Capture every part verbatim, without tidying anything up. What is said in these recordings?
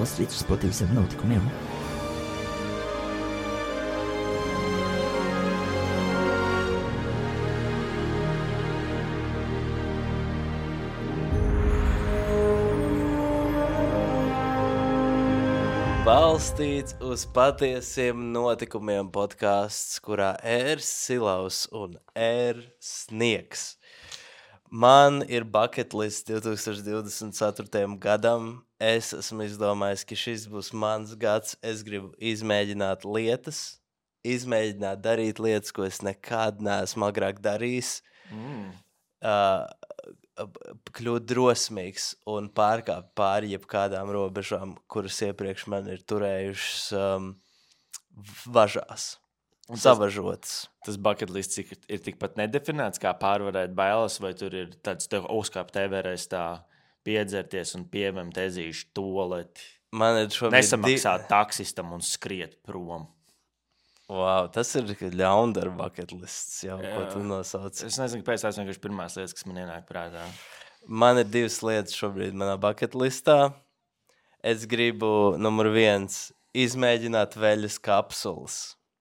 balstīts uz patiesiem notikumiem. Balstīts uz patiesiem notikumiem podcasts, kurā ērs Silaus un ēr Sniegs. Man ir bucket list divtūkstoš divdesmit ceturtajam gadam. Es esmu izdomājis, ka šis būs mans gads. Es gribu izmēģināt lietas, izmēģināt darīt lietas, ko es nekad neesmu agrāk darījis. Mm. Uh, kļūt drosmīgs un pārkāpt pāri jebkādām robežām, kuras iepriekš man ir turējušas um, važās, un savažotas. Tas, tas bucket lists ir, ir tikpat nedefinēts, kā pārvarēt bailes, vai tur ir tāds tev uzkāpt Everest tā piedzerties un pievemt ezīšu toleti, man ir šobrīd nesamaksāt di... taksistam un skriet prom. Wow, tas ir ļaundara bucket lists jau, Jā. Ko tu nosauc. Es nezinu, kāpēc tās vienkārši pirmās lietas, kas man ienāk prātā. Man ir divas lietas šobrīd manā bucket listā. Es gribu, numur viens, izmēģināt veļas kapsulas.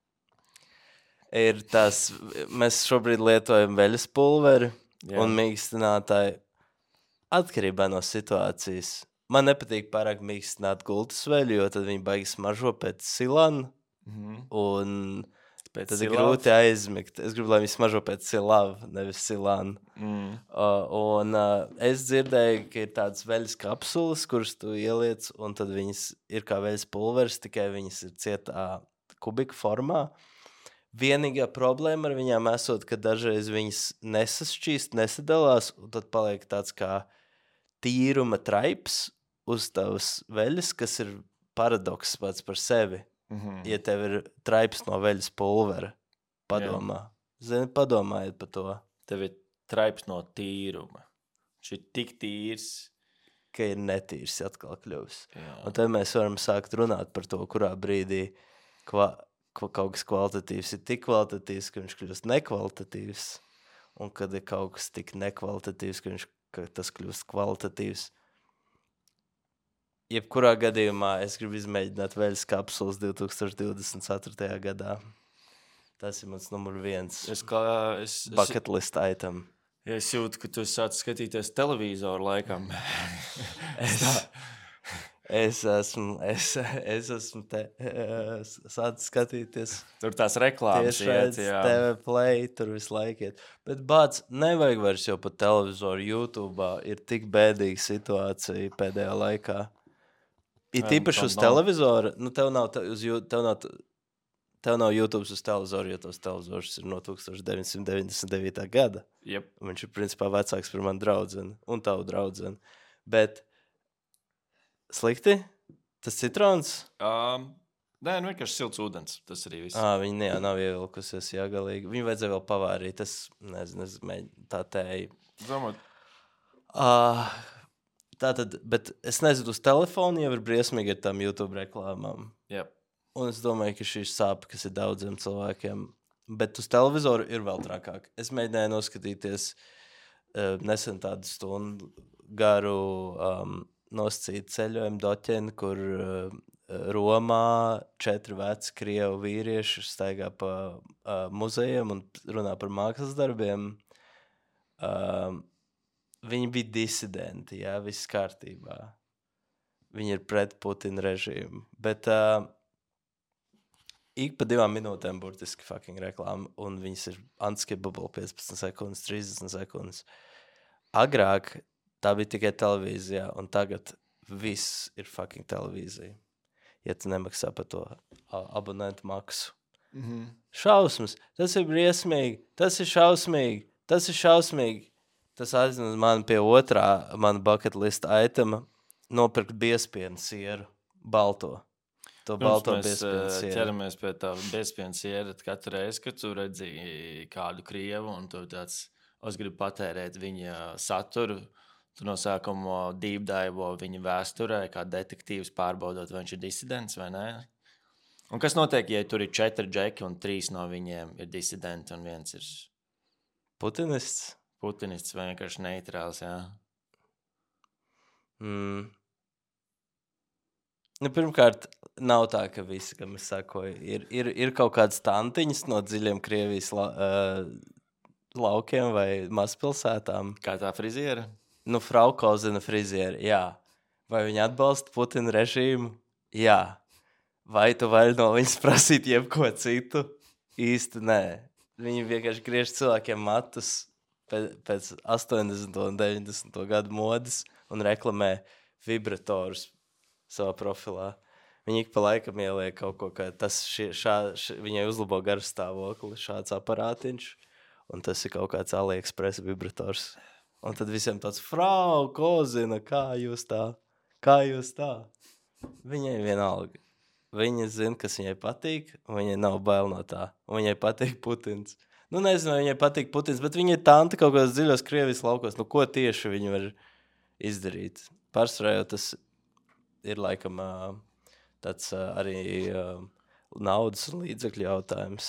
Ir tas, mēs šobrīd lietojam veļas pulveri Jā. Un mīkstinātāju atkarībā no situācijas. Man nepatīk pārāk mīkstināt gultas veļu, jo tad viņi baigi smaržo pēc silana. Mm-hmm. Un pēc tad ir grūti aizmigt. Es gribu, lai viņi smaržo pēc silava, nevis silāna. Mm. Uh, un uh, es dzirdēju, ka ir tādas veļas kapsulas, kuras tu ieliec, un tad viņas ir kā veļas pulveris, tikai viņas ir cietā kubika formā. Vienīgā problēma ar viņām esot, ka dažreiz viņas nesašķīst, nesadalās, un tad paliek tāds kā tīruma traips uz tavas veļas, kas ir paradoks pats par sevi. Mm-hmm. Ja tev ir traips no veļas pulvera, padomā. Jā. Zini, padomājiet par to. Tev ir traips no tīruma. Viņš ir tik tīrs, ka ir netīrs atkal kļuvis. Jā. Un tad mēs varam sākt runāt par to, kurā brīdī kva, kva, kaut kas kvalitatīvs ir tik kvalitatīvs, ka viņš kļūst nekvalitatīvs. Un kad ir kaut kas tik nekvalitatīvs, ka, viņš, ka tas kļūst kvalitatīvs. Jebkurā gadījumā es gribu izmēģināt veļas kapsulas divtūkstoš divdesmit ceturtajā gadā. Tas ir mans numur viens es kā, es, bucket list item. Ja es jūtu, ka tu sāc skatīties televizoru laikam. es, es esmu, es, es esmu te, sāc skatīties. Tur tās reklāmas iet, jā. T V Play, tur visu laiku iet. Bet bāc, nevajag vairs jau pa televizoru, YouTube'ā ir tik bēdīga situācija pēdējā laikā. Ir tīpaši uz televizora, nu tev nav, uz, tev nav, tev nav YouTube uz televizora, jo tos televizors ir no tūkstoš deviņsimt deviņdesmit devītā gada. Yep. Viņš ir principā vecāks par manu draudzeni un tavu draudzeni. Bet slikti? Tas citrons? Um, nē, nu vienkārši silts ūdens, tas arī viss. Ā, viņi ne, nav ievilkusies, jā, galīgi. Viņu vajadzēja vēl pavārīt, tas, nezinu, nezinu, tā tēja. Domāt. Uh, Tātad, bet es nezinu, uz telefonu jau ir briesmīgi ar tām YouTube reklāmām. Yep. Un es domāju, ka šī sāpe, kas ir daudziem cilvēkiem, bet uz televizoru ir vēl trakāk. Es mēģināju noskatīties uh, nesen tādu stundu garu um, nosacītu ceļojumu doķeni, kur uh, Romā četri veci krievu vīrieši staigā pa uh, muzejiem un runā par mākslas darbiem. Uh, Viņi bija disidenti, jā, viss kārtībā. Viņi ir pret Putina režīmu. Bet uh, ik pa divām minūtēm burtiski fucking reklāma, un viņas ir unskippable piecpadsmit sekundes, trīsdesmit sekundes. Agrāk tā bija tikai televīzijā, un tagad viss ir fucking televīzija. Ja tu nemaksā par to abonentu maksu. Mm-hmm. Šausmas, tas ir briesmīgi, tas ir šausmīgi, tas ir šausmīgi. Tas aiznes man pie otrā mana bucket list itema nopirkt biespienu sieru, balto. To Pirms balto mēs biespienu sieru. ķeramies pie tā biespienu sieru katru reizi, kad tu redzi kādu krievu un tu tāds, es gribu patērēt viņa saturu, tu no sākuma deep dive viņa vēsturē, kā detektīvs pārbaudot, vai viņš ir disidents vai nē. Un kas notiek, ja tur ir četri džeki un trīs no viņiem ir disidenti un viens ir Putinists? Putinists vai vienkārši neitrāls, jā. Mm. Nu, pirmkārt, nav tā, ka visi, kam es sakoju, ir, ir, ir kaut kādas tantiņas no dziļiem Krievijas la, uh, laukiem vai mazpilsētām. Kā tā friziera? Nu, Frau Kozina friziera, jā. Vai viņa atbalsta Putina režīmu? Jā. Vai tu vari no viņas prasīt jebko citu? Īsti nē. Viņi vienkārši griež cilvēkiem matus pēc, pēc astoņdesmito un deviņdesmito gadu modes un reklamē vibratorus savā profilā. Viņi ik pa laikam ieliek kaut ko, ka tas šie, šā, ši, viņai uzlabo garu stāvokli, šāds aparātiņš, un tas ir kaut kāds AliExpress vibrators. Un tad visiem tāds, Frau Kozina, kā jūs tā? Kā jūs tā? Viņai vienalga. Viņa zina, kas viņai patīk, un viņai nav bail no tā. Un viņai patīk Putins. Nu, nezinu, viņai patīk Putins, bet viņa ir tanta kaut kādos dziļos Krievijas laukos. Nu, ko tieši viņi var izdarīt? Pārsvarā jau tas ir laikam uh, tāds uh, arī uh, naudas un līdzekļu jautājums.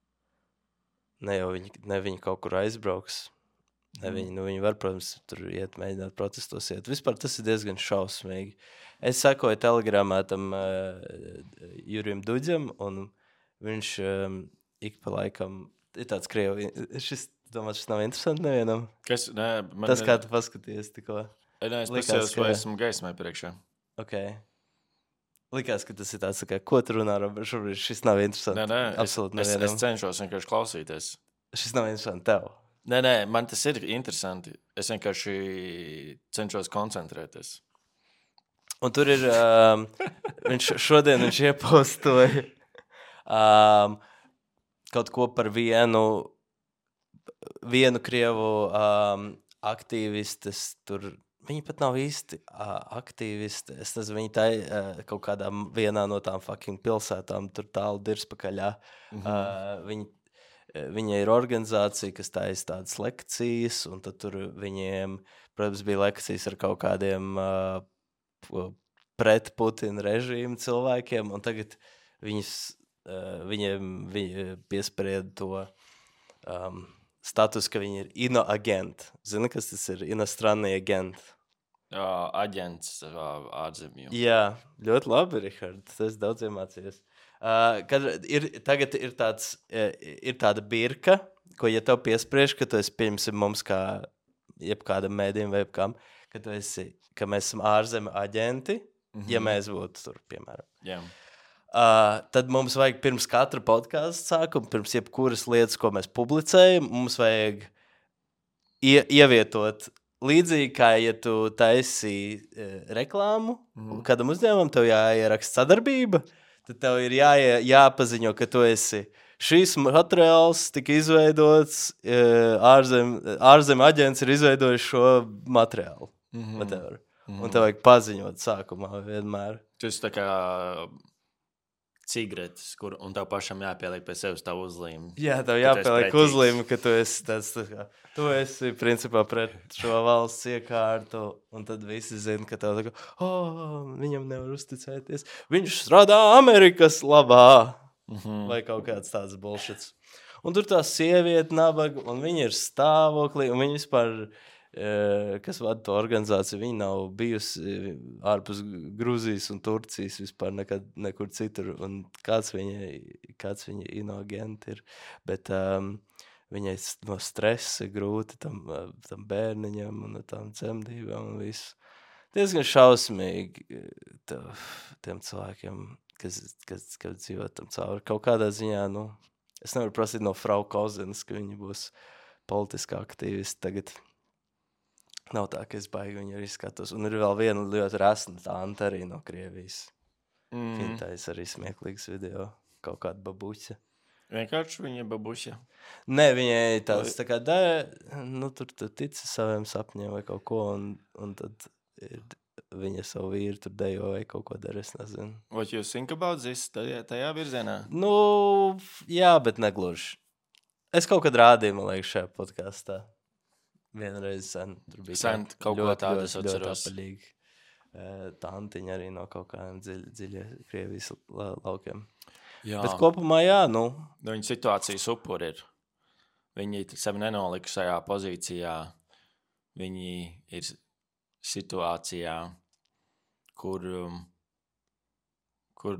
Ne jau viņi, ne viņi kaut kur aizbrauks. Ne viņi, nu, viņi var, protams, tur iet, mēģināt protestos iet. Vispār tas ir diezgan šausmīgi. Es sekoju telegramā tam uh, Jurijam Duģam, un viņš um, ik pa laikam ir tāds Krievi. Šis, domāt, šis nav interesanti nevienam? Kas? Nē, man tas, kā tu paskaties, tikko. Nē, es Likās, pasījos, ka- vai esmu gaismai priekšā. Ok. Likās, ka tas ir tāds, kā, ko tu runā, Robert, šobrīd šis nav interesanti. Nē, nē, es, Absolūti es, nevienam. es cenšos vienkārši klausīties. Šis nav interesanti tev. Nē, nē, man tas ir interesanti. Es vienkārši cenšos koncentrēties. Un tur ir, um, viņš šodien viņš iepostoja um, kaut ko par vienu, vienu Krievu um, aktīvistes tur. Viņi pat nav īsti uh, aktīvisti. Es nezinu, viņi tā uh, kaut kādā vienā no tām fucking pilsētām tur tālu dirspakaļā. Mm-hmm. Uh, viņi, viņa ir organizācija, kas taisa tādas lekcijas, un tad tur viņiem, protams, bija lekcijas ar kaut kādiem uh, pret Putina režīmu cilvēkiem, un tagad viņas, uh, viņiem viņi piesprieda to um, status, ka viņi ir inoagenti. Zini, kas tas ir? Inostrannī agenti. Uh, aģents uh, ārzemju. Jā, ļoti labi, Rihard. Tas daudz iemācījies. Uh, kad ir, tagad ir, tāds, uh, ir tāda birka, ko, ja tev piespriež, ka tu esi, pieņemsim, mums kā jebkādam mēdījam vai jebkam, ka tu esi, ka mēs esam ārzemju aģenti, mm-hmm. ja mēs būtu tur, piemēram. Yeah. Uh, tad mums vajag pirms katra podkāsta sākuma, pirms jebkuras lietas, ko mēs publicējam, mums vajag ie, ievietot līdzīgi, kā ja tu taisi e, reklāmu mm. kādam uzņēmumam, tev jāieraksta sadarbība, tad tev ir jā, jāpaziņo, ka tu esi šīs materiāls tika izveidots, e, ārzem, ārzem aģents ir izveidojis šo materiālu. Mm-hmm. Mm-hmm. Un tev vajag paziņot sākumā vienmēr. Tas tā kā cigaretes, kur, un tev pašam jāpieliek pie sevis tā uzlīme. Jā, tev jāpieliek uzlīme, ka tu esi tāds, tā kā, tu esi principā pret šo valsts iekārtu, un tad visi zina, ka tev tā kā, oh, viņam nevar uzticēties. Viņš strādā Amerikas labā, mm-hmm. vai kaut kāds tāds bullshits. Un tur tā sieviete nabaga, un viņa ir stāvoklī, un viņa vispār, kas vada to organizāciju, viņa nav bijusi ārpus Gruzijas un Turcijas vispār nekad, nekur citur, un kāds viņa, kāds viņa inogenti ir, bet um, viņai no stresa grūti tam, tam bērniņam un tam dzemdībām un visu. Diezgan šausmīgi tev, tiem cilvēkiem, kas, kas, kas dzīvo tam cauri. Kaut kādā ziņā, nu, es nevaru prasīt no Frau Kozinas, ka viņa būs politiskā aktīvisti tagad. Nav tā, ka es baigi viņu arī skatos. Un ir vēl viena ļoti resna tanta arī no Krievijas. Mm. Viņa taisa arī smieklīgas video. Kaut kāda babuķa. Vienkārši viņa babuķa? Nē, viņai tāds tā kā dē, nu tur tu tici saviem sapņiem vai kaut ko, un, un tad ir, viņa savu vīru tur dejo vai kaut ko dara, es nezinu. What you think about this tajā, tajā virzienā? Nu, jā, bet negluži. Es kaut kad rādīju, man liekas, šajā podkastā. Vienreiz sen, tur bija sen, kaut ļoti, ko tādu ļoti, es ļoti atceros. apaļīgi. Tantiņa arī no kaut kādiem dziļ, dziļie Krievijas la, laukiem. Jā. Bet kopumā, jā, nu. Viņa situācijas upuri ir. Viņi sevi nenolika šajā pozīcijā. Viņi ir situācijā, kur um, kur,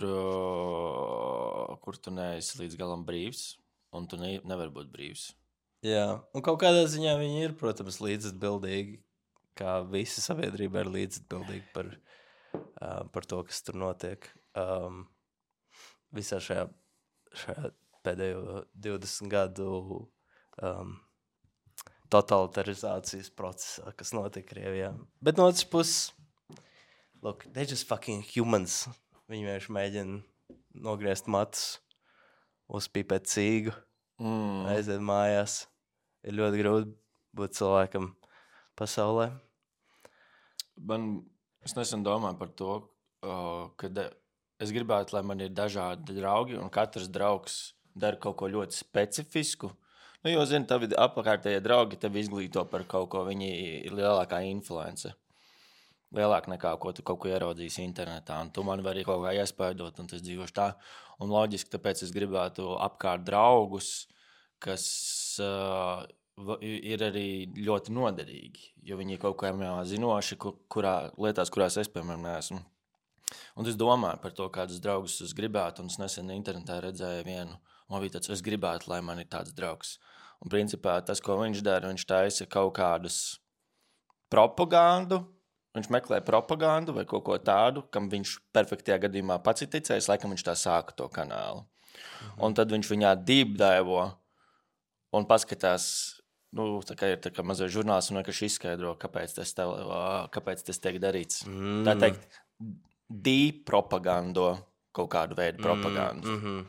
uh, kur tu neesi līdz galam brīvs, un tu ne, nevar būt brīvs. Jā, un kaut kādā ziņā viņi ir, protams, līdzatbildīgi, kā visa sabiedrība ir līdzatbildīga par, uh, par to, kas tur notiek. Um, visā šajā, šajā pēdējo divdesmit gadu um, totalitarizācijas procesā, kas notiek Krievijā. Bet no otras puses, look, they're just fucking humans. Viņi vienkārši mēģina nogriezt matus, uzpīpēt cīgu, mm. aiziet mājās. Ir ļoti grūti būt cilvēkam pasaulē. Man, es nesen domāju par to, uh, ka de, es gribētu, lai man ir dažādi draugi, un katrs draugs dara kaut ko ļoti specifisku. Nu, jo, zini, tavi apkārtējie draugi tevi izglīto par kaut ko, viņi ir lielākā influence. Lielāk nekā, ko tu kaut ko ieraudzīs internetā, un tu man vari kaut kā iespaidot, un tas dzīvoši tā. Un loģiski, tāpēc es gribētu apkārt draugus, kas uh, ir arī ļoti noderīgi, jo viņi kaut kā zinoši, kur, kurā, lietās, kurās es, piemēram, neesmu. Un es domāju par to, kādus draugus es gribētu, un es nesen internetā redzēju vienu, un bija tāds, es gribētu, lai man ir tāds draugs. Un principā tas, ko viņš dara, viņš taisa kaut kādus propagandu, viņš meklē propagandu vai kaut ko tādu, kam viņš perfektajā gadījumā pats ir ticējis, laikam viņš tā sāka to kanālu. Mhm. Un tad viņš viņā deepdivo un paskatās, nu, tā kā ir tā kā mazais žurnāls un vienkārši izskaidro, kāpēc tas, tev, kāpēc tas tiek darīts. Mm. Tā teikt, depropagando kaut kādu veidu propagandu. Mm-hmm.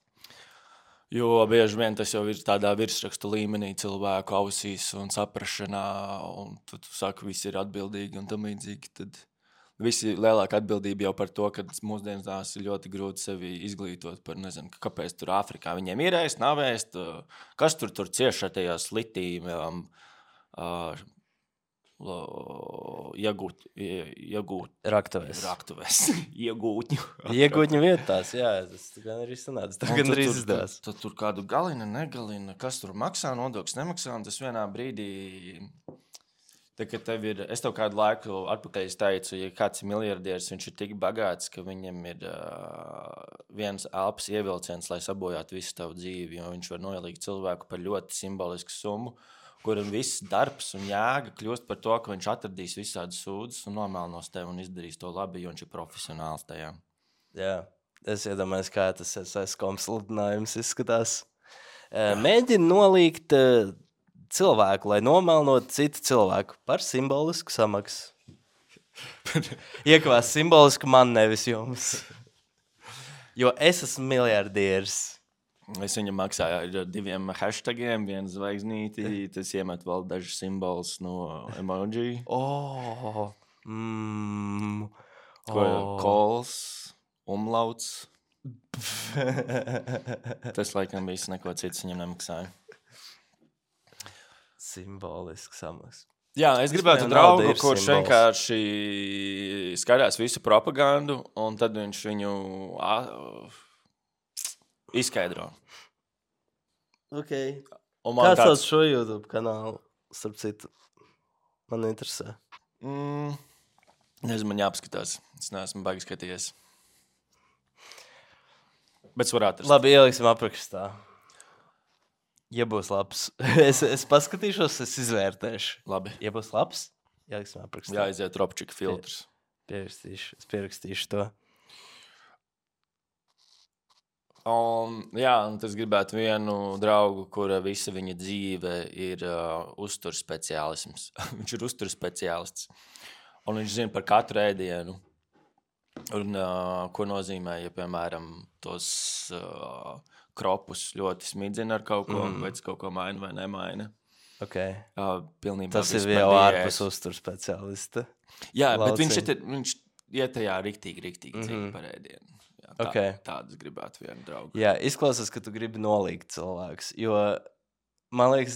Jo bieži vien tas jau ir tādā virsrakstu līmenī cilvēku ausīs un saprašanā, un tu, tu saki, visi ir atbildīgi un tam līdzīgi, tad visi lielāka atbildība jau par to, ka mūsdienās ir ļoti grūti sevi izglītot par, nezinu, kāpēc tur Āfrikā viņiem ir ēst, nav ēst, kas tur tur cieš ar tajās litīm, um, uh, iegūt, iegūt. Raktuvēs. Raktuvēs. Iegūtņu. Iegūtņu vietās, jā, tas gan arī sanāca. Tas gan arī izdevās. Tad tur kādu galina, negalina, kas tur maksā, nodokļus nemaksā, un tas vienā brīdī, tā, ka tev ir, es tev kādu laiku atpakaļ teicu, ja kāds ir miljardieris, viņš ir tik bagāts, ka viņam ir uh, viens elpas ievilciens, lai sabojātu visu tavu dzīvi, jo viņš var noliegt cilvēku par ļoti simbolisku summu, kuram viss darbs un jēga kļūst par to, ka viņš atradīs visādas sūdzes un nomēlnos tevi un izdarīs to labi, jo viņš ir profesionāls tajā. Jā, es iedomājos, kā tas es esmu sludinājums izskatās. Mēģina nolīgt cilvēku, lai nomēlnot citu cilvēku par simbolisku samaksu. Iekavās simbolisku man, nevis jums. Jo es esmu miljardieris. Es viņam maksāju ar diviem hashtagiem, vienu zvaigznīti, tas iemet vēl dažus simbolus no emoji. Oh, mm, Ko, oh. Kols, umlauts. Tas laikam viss neko cits viņam nemaksāja. Simboliski samaks. Jā, es gribētu draugu, kurš vienkārši skatās visu propagandu, un tad viņš viņu izskaidro. Ok. Kā sauc kāds... šo YouTube kanālu, starp citu? Man interesē. Mm, nezinu, man jāapskatās. Es neesmu baigi skatījies. Bet es varu atrast. Labi, ieliksim aprakstā. Ja būs labs. es, es paskatīšos, es izvērtēšu. Labi. Ja būs labs, ieliksim aprakstā. Jāiziet Dropchika filtrs. Pierakstīšu, es pierakstīšu to. Um, jā, un es gribētu vienu draugu, kura visa viņa dzīve ir uh, uzturspeciālisms. Viņš ir uzturspeciālists. Un viņš zina par katru ēdienu. Un uh, ko nozīmē, ja, piemēram, tos uh, kropus ļoti smidzina ar kaut ko, mm. pēc kaut ko maina vai nemaina. Okay. Uh, pilnībā tas ir jau ārpus uzturspeciālista. Jā, Lauciņ. Bet viņš, ir, viņš iet tajā riktīgi, riktīgi mm-hmm. cīņa par ēdienu. Jā, tā, okay. Tādas gribētu vienu draugu. Jā, izklausās, ka tu gribi nolīgt cilvēkus, jo, man liekas,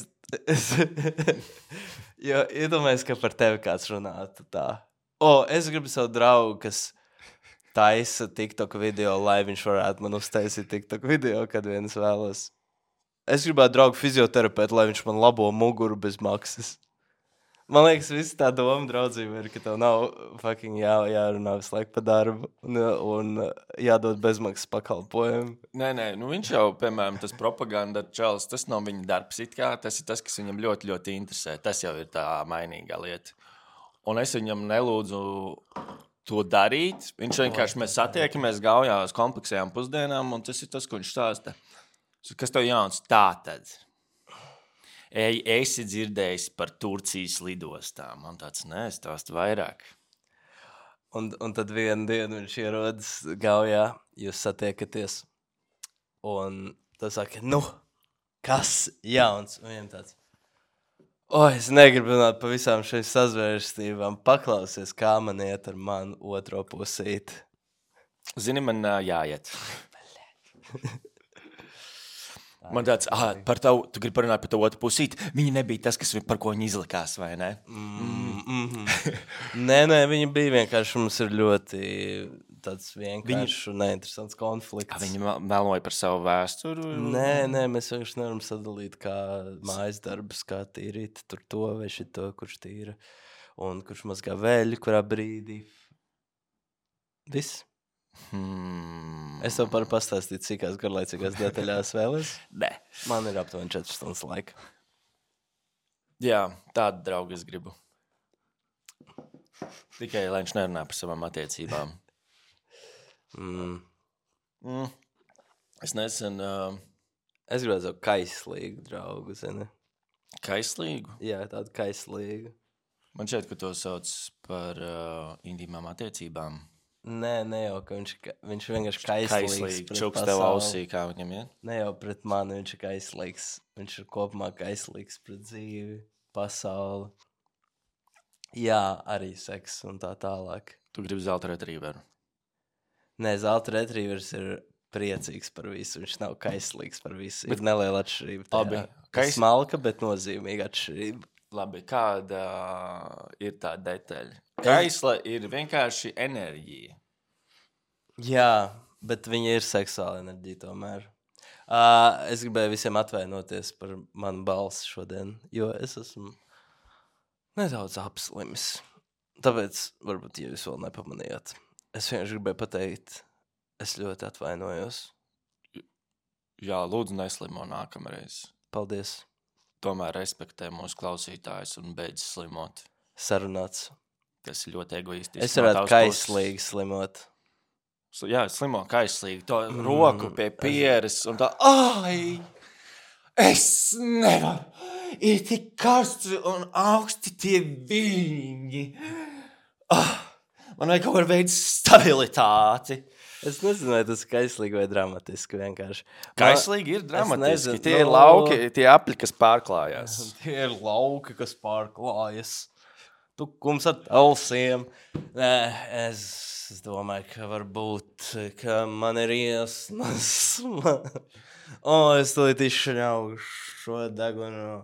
jo iedomājies, ka par tevi kāds runātu tā. O, es gribu savu draugu, kas taisa TikTok video, lai viņš varētu man uztaisīt TikTok video, kad viens vēlas. Es gribētu draugu fizioterapeitu, lai viņš man labo muguru bez maksas. Man liekas, visi tā doma draudzība ir, ka tev nav fucking jā, jārunā visu laiku par darbu un, un jādod bezmaksas pakalpojumu. Nē, nē, nu viņš jau, piemēram, tas propaganda čels, tas nav viņa darbs. It kā tas ir tas, kas viņam ļoti, ļoti interesē. Tas jau ir tā mainīgā lieta. Un es viņam nelūdzu to darīt. Viņš vienkārši, mēs satiekamies gaujā uz kompleksajām pusdienām, un tas ir tas, ko viņš stāsta. Kas tev jauns? Tā tad. Ej, esi dzirdējis par Turcijas lidostām. Man tāds, nē, es stāstu vairāk. Un, un tad vienu dienu viņš ierodas gaujā, jūs satiekaties. Un tas saka, nu, kas jauns? Un viņam tāds, o, es negribu runāt par visām šeit sazvērstībām. Paklausies, kā man iet ar manu otro pusīti. Zini, man ā, jāiet. Man tāds, ah, par tavu, tu gribi parunāt par tavu otru pusīti. Viņa nebija tas, kas, par ko viņa izlikās, vai ne? Mm, mm-hmm. nē, nē, viņa bija vienkārši, mums ir ļoti tāds vienkāršs un neinteresants konflikts. Viņa meloja par savu vēsturu? Nē, nē, mēs vienkārši nevaram sadalīt kā mājas darbus, kā tīrīt tur to vai šito, kurš tīra un kurš mazgā veļu, kurā brīdī. Viss. Hmm. Es tev varu pastāstīt, cīkās garlaicīgās detaļās vēlies. Nē. Man ir aptuveni četras stundas laika. Jā, tādu draugu es gribu. Tikai, lai viņš nerunā par savām attiecībām. Mm. Mm. Es nesen... Uh... Es gribētu savu kaislīgu draugu, zini. Kaislīgu? Jā, tādu kaislīgu. Man šķiet, ka to sauc par uh, intīmām attiecībām. Nē, ne jau, ka viņš, viņš vienkārši kaislīgs. Kaislīgi, čuks tev ausī, kā viņam iet? Ne jau pret mani viņš ir kaislīgs. Viņš ir kopumā kaislīgs pret dzīvi, pasauli. Jā, arī seks un tā tālāk. Tu gribi zelta retrieveru? Nē, zelta retrievers ir priecīgs par visu. Viņš nav kaislīgs par visu. Bet, ir neliela atšķirība. Labi. Kais... Smalka, bet nozīmīga atšķirība. Labi, kāda ir tā detaļa? Kaisla ir vienkārši enerģija. Jā, bet viņa ir seksuāla enerģija tomēr. Uh, es gribēju visiem atvainoties par manu balsi šodien, jo es esmu nedaudz apslimis. Tāpēc, varbūt, ja jūs vēl nepamanījāt, es vienkārši gribēju pateikt, es ļoti atvainojos. Jā, lūdzu neslimo nākamreiz. Paldies. Tomēr respektē mūsu klausītājus un beidz slimot. Sarunāts. Tas ir ļoti egoistiski. Es varētu no kaislīgi slimot. Jā, slimo kaislīgi. To mm. roku pie pieres un tā, ai, es nevaru. Ir tik karsts un augsti tie viļņi. Ah, man vajag kaut kādu veidu stabilitāti. Es nezinu, vai tas ir kaislīgi vai dramatiski vienkārši. Kaislīgi ir dramatiski. Nezinu, tie no... ir lauki, tie apļi, kas pārklājās. Tie ir lauki, kas pārklājas. Tukums ar talsiem. Nē, es, es domāju, ka varbūt, ka man ir iesnas. O, es tulīt izšļaušu šo degunu.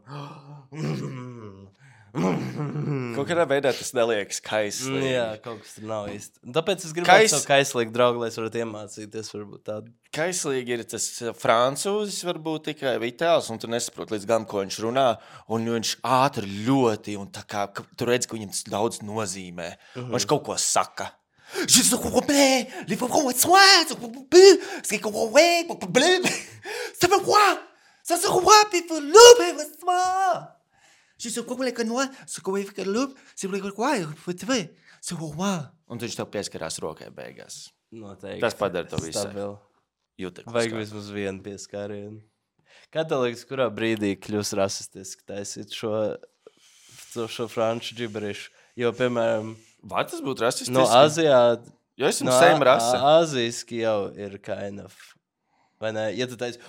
Kaut kādā veidā tas neliekas kaislīgi. Jā, kaut kas tur nav īsti. Tāpēc es gribētu Kais... savu kaislīgu draugu, lai es varētu iemācīties varbūt tādu. Kaislīgi ir tas francūzis, varbūt tikai vitāls, un tu nesaproti līdz gan, ko viņš runā, un viņš ātri ļoti, un tā kā, tu redzi, ka viņam tas daudz nozīmē. Mm-hmm. Viņš kaut ko saka. Je se comprends, les pauvres soins, c'est quoi, c'est quoi, ça se voit, puis faut louper, c'est Je sais quoi, les canois, ce qu'on veut faire loup, c'est quoi, faut te faire, c'est quoi. Un viņš tev pieskarās rokai beigās. Noteikti. Tas padara to visu. Jūtakus. Vajag vismaz vienu pieskārienu. Kā tev liekas, kurā brīdī kļūs rasistiski taisīt šo, šo franču džiberišu? Jo, piemēram... Vai tas būtu rasistiski? No Azijā... Jo esam no same rasa. Āziski jau ir kind of... Vai ne? Ja tu taisi...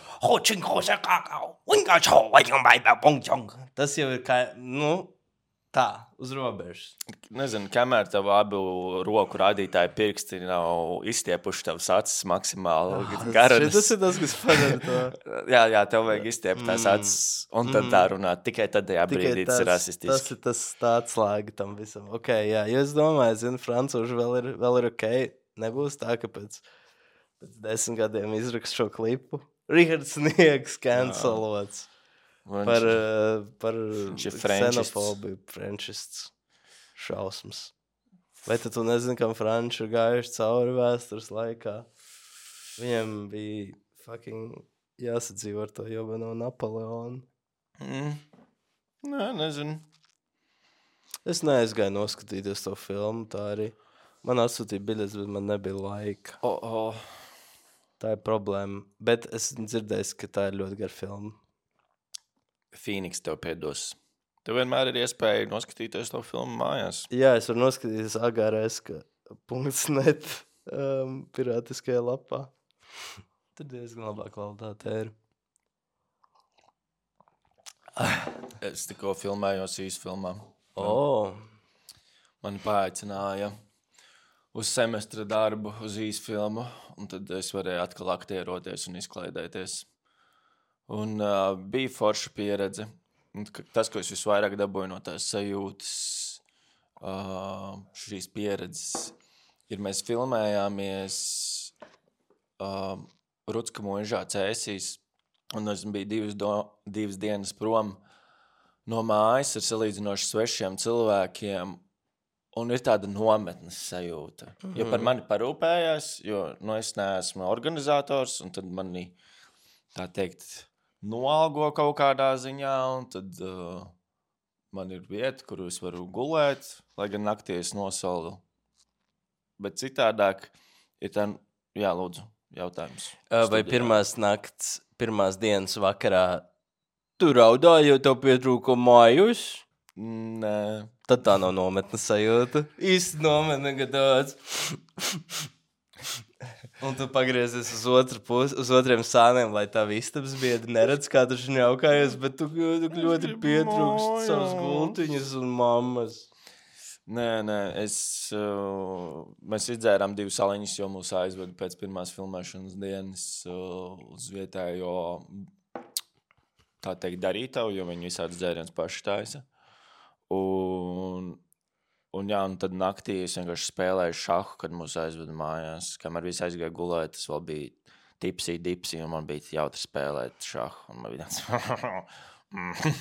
Tas jau ir kā... Nu... Tā, uz robežas. Nezinu, kamēr tev abu roku rādītāji pirksti nav izstiepuši tavas acis maksimāli oh, garas. Tas ir tas, kas padara to. jā, jā, tev vajag izstiept tās acis un tad tā runāt. Tikai tad tajā brīdī tas ir rasistiski. Tas ir tas tāds slēga tam visam. Ok, jā, jo es domāju, zinu, francūži vēl ir, vēl ir ok. Nebūs tā, ka pēc, pēc desmit gadiem izrakst šo klipu. Rihards Sniegs cancelots. Par, uh, par ksenofobiju, frančists šausmas. Vai tu nezini, kam franči ir gājuši cauri vēstures laikā? Viņiem bija fucking jāsadzīvo ar to jobano Napoleonu. Mm. Nē, nezinu. Es neaizgāju noskatīties to filmu, tā arī. Man atsūtīja biļetes, bet man nebija laika. Oh, oh. Tā ir problēma. Bet es dzirdēju, ka tā ir ļoti gara filma. Phoenix tev piedos. Tev vienmēr ir iespēja noskatīties to filmu mājās. Jā, es varu noskatīties agareska punkts net um, pirātiskajā lapā. Tur diezgan labā kvalitāte ir. Es tikko filmējos īsfilmā. Oh. Mani paaicināja uz semestra darbu, uz īsfilmu, un tad es varēju atkal aktieroties un izklaidēties. Un uh, bija forša pieredze. Un tas, ko es visvairāk dabūju no tās sajūtas, uh, šīs pieredzes, ir mēs filmējāmies uh, Rutska mūžā Cēsīs, un es biju divas, do, divas dienas prom no mājas ar salīdzinoši svešiem cilvēkiem, un ir tāda nometnes sajūta. Mm-hmm. Jo par mani parūpējās, jo nu, es neesmu organizators, un tad mani, tā teikt, noalgo kaut kādā ziņā, un tad uh, man ir vieta, kur es varu gulēt, lai gan naktī es nosalu. Bet citādāk ir tā, jā, lūdzu, jautājums. Uh, vai pirmās nakts, pirmās dienas vakarā tu raudāji, jo tev pietrūka mājus? Nē. Tad tā nav nometnes sajūta. Īsti nometne, ka tāds... Un tu pagriezies uz otru pusi, uz otriem sāniem, lai tā istabas biedri neredz, kā tu šņaukājies, bet tu, tu ļoti pietrūkst savas gultiņas un mammas. Nē, nē, es, uh, mēs izdzērām divas saliņas, jo mūs aizveda pēc pirmās filmēšanas dienas uh, uz vietējo, tā teikt, darītavu, jo viņi visādas dzēriens paši taisa. Un... Un jā, un tad naktī es vienkārši spēlēju šahu, kad mūs aizveda mājās. Kamēr visi aizgāja gulēt, tas vēl bija tipsī, dipsī, un man bija jautri spēlēt šahu. Un man bija tāds...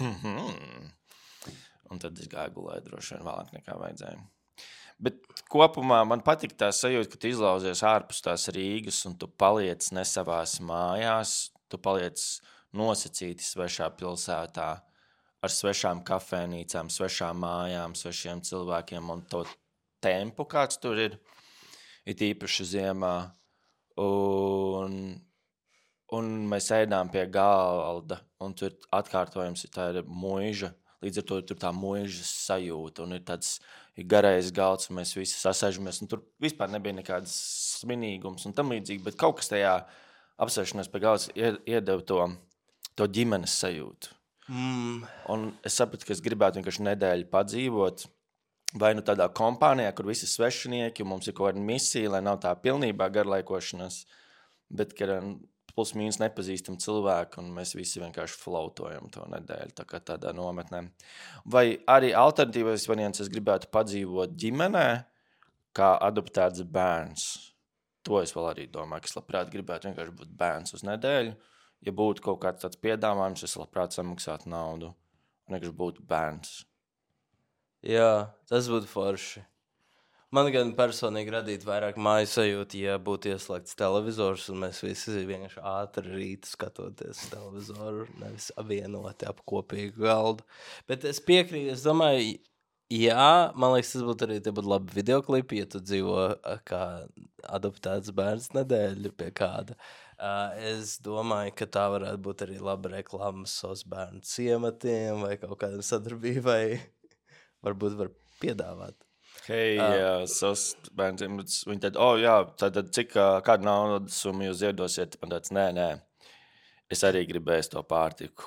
un tad es gāju gulēt droši vien vēlāk nekā vajadzēja. Bet kopumā man patīk tā sajūta, ka tu izlauzies ārpus tās Rīgas, un tu paliec ne savās mājās, tu paliec nosacīti svešā pilsētā, ar svešām kafēnīcām, svešām mājām, svešiem cilvēkiem un to tempu, kāds tur ir, ir īpaši ziemā. Un, un mēs ēdām pie galda, un tur atkārtojums ir tā ir muiža. Līdz ar to tur tā muižas sajūta, un ir tāds ir garais galds, un mēs visi sasēžamies, un tur vispār nebija nekāds svinīgums un tam līdzīgi, bet kaut kas tajā apsēšanās pie galds iedeva to, to ģimenes sajūtu. Mm. Un es sapratu, ka es gribētu vienkārši nedēļu padzīvot vai nu tādā kompānijā, kur visi svešinieki, un mums ir kaut kāda misija, lai nav tā pilnībā garlaikošanās, bet ka plus mīnus nepazīstam cilvēku, un mēs visi vienkārši floatojam to nedēļu, tā kā tādā nometnē. Vai arī alternatīvais variants, es gribētu padzīvot ģimenē, kā adoptēts bērns. To es vēl arī domāju, ka es labprāt gribētu vienkārši būt bērns uz nedēļu. Ja būtu kaut kāds tāds piedāvājums, es labprāt samaksātu naudu un vienkārši būtu bērns. Jā, tas būtu forši. Man gan personīgi radītu vairāk māju sajūtu, ja būtu ieslēgts televizors un mēs visi vienkārši ātri rītu skatoties televizoru, nevis vienoti ap kopīgu galdu. Bet es piekrītu, es domāju, jā, man liekas, tas būtu arī tie būtu labi videoklipi, ja tu dzīvo kā adoptēts bērns nedēļu pie kāda. Uh, es domāju, ka tā varētu būt arī laba reklāma savus bērnu ciematiem vai kaut kādam sadarbībai. Varbūt var piedāvāt. Hei, uh, jā, savus bērnu ciematus. Viņi tad, oh jā, tad cik kādu naudas summu jūs iedosiet? Man tāds, nē, nē, es arī gribēju to pārtiku.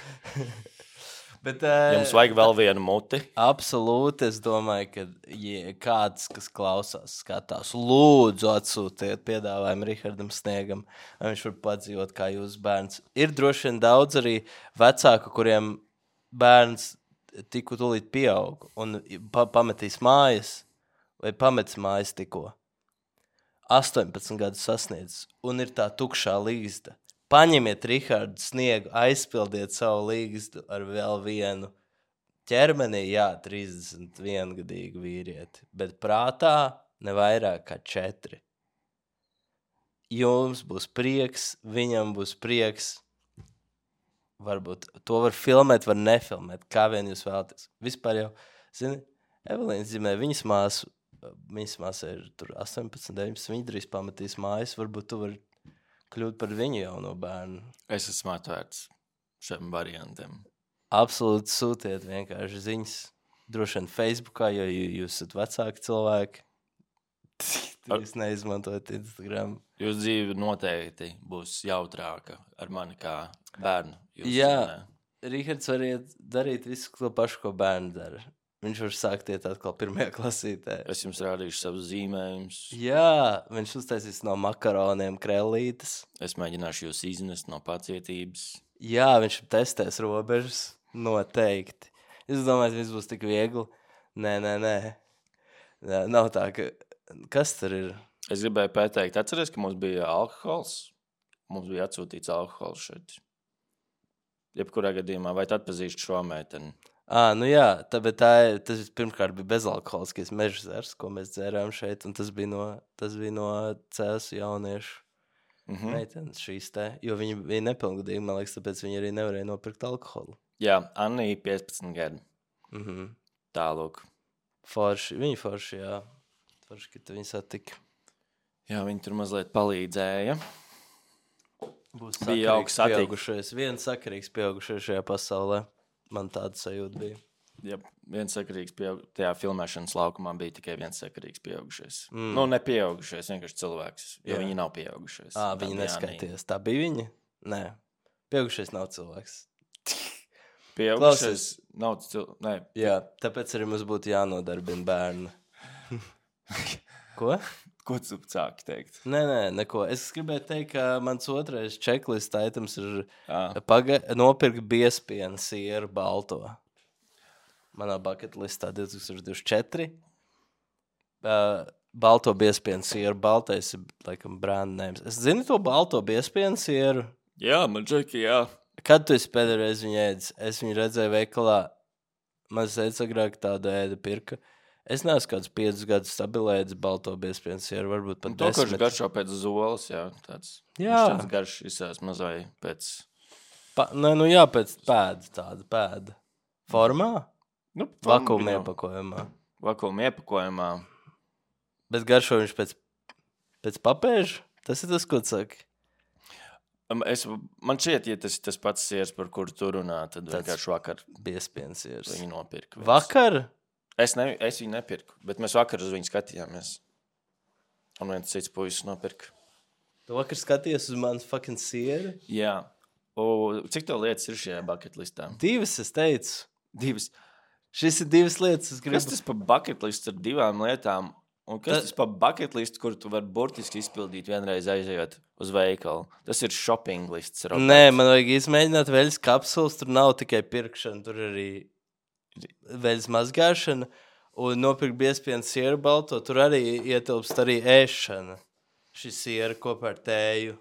Bet, uh, jums vajag vēl vienu muti? Absolūti, es domāju, ka ja kāds, kas klausās, skatās, lūdzu atsūtiet piedāvājumu Rihardam Sniegam, lai viņš var padzīvot kā jūsu bērns. Ir droši vien daudz arī vecāku, kuriem bērns tikko tūlīt pieaug un pa pametīs mājas vai pametis mājas tikko. astoņpadsmit gadus sasniedz un ir tā tukšā līzda. paņemiet Rihardu Sniegu, aizpildiet savu līgstu ar vēl vienu ķermenī, jā, trīsdesmit vienu gadīgu vīrieti, bet prātā ne vairāk kā četri. Jums būs prieks, viņam būs prieks. Varbūt to var filmēt, var nefilmēt, kā vien jūs vēlaties. Vispār jau, zini, Evelīna zīmē, viņas māsu, viņas māsa ir tur astoņpadsmit, deviņpadsmit, viņa drīz pamatīs mājas, varbūt tu vari kļūt par viņu jauno bērnu. Es esmu atvērts šiem variantiem. Absolūti sūtiet vienkārši ziņas, droši vien Facebookā, jo jūs esat vecāki cilvēki. Jūs neizmantojat Instagram. Jūs dzīve noteikti būs jautrāka ar mani kā bērnu. Jā, Rihards var iet darīt visu to pašu, ko bērni dara. Viņš var sākt iet atkal pirmajā klasītē. Es jums rādīšu savus zīmējumus. Jā, viņš uztaisīs no makaroniem krellītes. Es mēģināšu jūs iznest no pacietības. Jā, viņš testēs robežas. Noteikti. Es domāju, ka viss būs tik viegli. Nē, nē, nē. Nē, nav tā, ka... Kas tur ir? Es gribēju pateikt, atceries, ka mums bija alkohols? Mums bija atsūtīts alkohols šeit. Jebkurā gadījumā, vai tu atpazīsti šo meiteni? Ā, nu jā, tā, bet tā, tas pirmkārt bija bezalkoholiskais mežzers, ko mēs dzērām šeit, un tas bija no, tas bija no cēsu jauniešu mm-hmm. meitenes šīs te, jo viņi bija nepilngadīgi, man liekas, tāpēc viņi arī nevarēja nopirkt alkoholu. Jā, Annija piecpadsmit gadu. Mm-hmm. Tālūk. Forši, viņi forši, jā. Forši, ka tu viņi satika. Jā, viņi tur mazliet palīdzēja. Būs bija sakarīgs pieaugušais. Viens sakarīgs pieaugušais šajā pasaulē. Man tāda sajūta bija. Jā, viens sakarīgs pieaug... Tajā filmēšanas laukumā bija tikai viens sakarīgs pieaugušais. Mm. Nu, ne pieaugušais, vienkārši cilvēks, jo jā. Viņi nav pieaugušais. Ā, viņi neskaities. Tā bija viņi? Nē. Pieaugušais nav cilvēks. Pieaugušais Klausies. Nav cilvēks. Nē. Jā, tāpēc arī mums būtu jānodarbina bērni. Ko? Ko tu sāki teikt? Nē, nē, neko. Es gribēju teikt, ka mans otrais checklist items ir paga... nopirkt biespienu sieru balto. Manā bucket listā divs tūkstoši divdesmit četri. Uh, balto biespienu sieru. Baltais ir, laikam, brand names. Es zinu to balto biespienu sieru. Jā, man džeki, jā. Kad tu esi pēdējais viņu ēdis? Es viņu redzēju veikalā. Man sēdz agrāk tāda ēda pirka. Es neesmu kāds piecus gadus stabilēdis balto biespienu sieru, varbūt pat desmit. To, desmit. kurš garšo pēc zolas, jā. Tāds, jā. Tāds garš izsās mazai pēc... Pa, ne, nu jā, pēc pēda tāda pēda. Formā? Nu, Vakuma iepakojumā. Vakuma iepakojumā. Bet garšo viņš pēc, pēc papēža? Tas ir tas, ko tu saki? Es, man šķiet, ja tas ir tas pats siers, par kuru tu runā, tad Tāds vienkārši vakar biespienu siers. Viņu nopirka. Vakar? Es, ne, es viņu nepirku, bet mēs vakar uz viņu skatījāmies. Un viens cits puisis nopirka. Tu vakar skaties uz manas fucking sieru? Jā. O, cik tev lietas ir šajā bucket listā? Divas, es teicu. Divas. Šis ir divas lietas, es gribu. Kas tas pa bucket list ar divām lietām? Un kas Ta... tas pa bucket list, kur tu vari burtiski izpildīt vienreiz aizejot uz veikalu? Tas ir shopping lists. Robert. Nē, man vajag izmēģināt veļas kapsulas, tur nav tikai pirkšana, tur arī veļas mazgāšana un nopirkt biespienu sieru balto, tur arī ietilpst arī ēšana. Šī siera kopā ar tēju.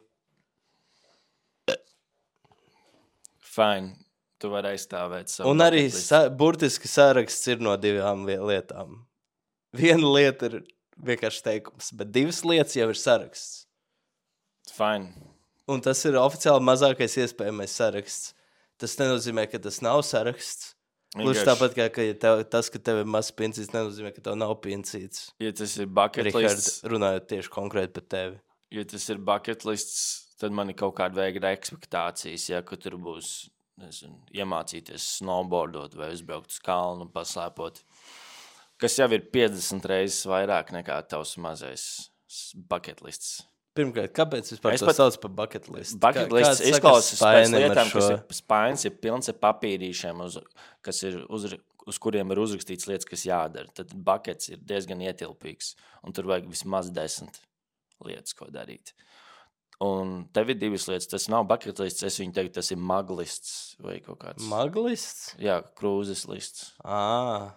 Fine. Tu vari aizstāvēt savu. Un arī sa burtiski saraksts ir no divām lietām. Viena lieta ir vienkārši teikums, bet divas lietas jau ir saraksts. Fine. Un tas ir oficiāli mazākais iespējamais saraksts. Tas nenozīmē, ka tas nav saraksts. Gluži tāpat, kā ka tev, tas, ka tev ir mazs pincīts, nenozīmē, ka tev nav pincīts. Ja tas ir bucket Richard, lists, runājot tieši konkrēti par tevi. Ja tas ir bucket lists, tad man ir kaut kāda veida ekspektācijas, ja, ka tur būs, nezinu, iemācīties snowboardot vai uzbraukt uz kalnu, paslēpot. Kas jau ir piecdesmit reizes vairāk nekā tavs mazais bucket lists. Pirmkārt, kāpēc vispār es to pat, sauc par bucket list? Bucket Kā, lists izklausās pēc lietām, kas ir spainis, ir pilns ar papīrīšiem, uz, kas ir uz, uz kuriem ir uzrakstīts lietas, kas jādara. Tad buckets ir diezgan ietilpīgs, un tur vajag vismaz desmit lietas, ko darīt. Un tev ir divas lietas, tas nav bucket lists, es viņu teiktu, tas ir mug lists vai kaut kāds. Mug lists? Jā, krūzes lists. Ā.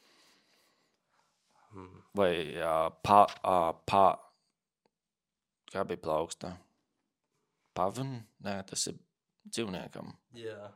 Vai jā, pa, ā, pa, kā bija plaukstā? Pavin? Nē, tas ir dzīvniekam. Jā.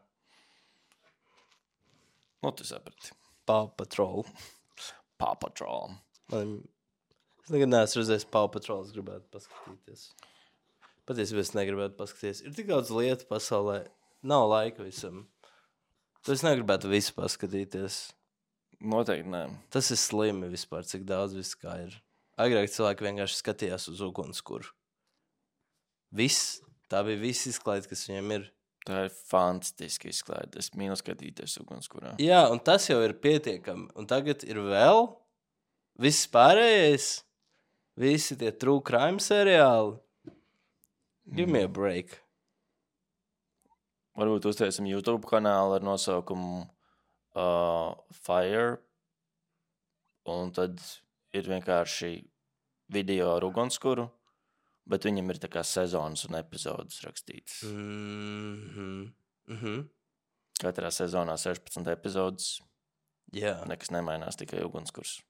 Nu, tu saprati. Paw Patrol. Paw Patrol. Man, es nekad neesmu redzējis Paw Patrol, es gribētu paskatīties. Patiesībā es negribētu paskatīties. Ir tik daudz lietu pasaulē, nav laika visam. Tu es negribētu visu paskatīties. Noteikti nē. Tas ir slimi vispār, cik daudz viss kā ir. Agrāk cilvēki vienkārši skatījās uz ugunskura. Viss, tā bija viss izklaide, kas viņiem ir. Tā ir fantastiski izklaide. Es mīlu skatīties ugunskurā. Jā, un tas jau ir pietiekami. Un tagad ir vēl viss pārējais. Visi tie true crime seriāli. Give me a break. Varbūt uztaisim YouTube kanālu ar nosaukumu uh, Fire. Un tad ir vienkārši video ar ugunskuru, bet viņam ir tā kā sezonas un epizodes rakstītas. Mm-hmm. Mm-hmm. Katrā sezonā sešpadsmit epizodes. Jā. Nekas nemainās, tikai ugunskurs.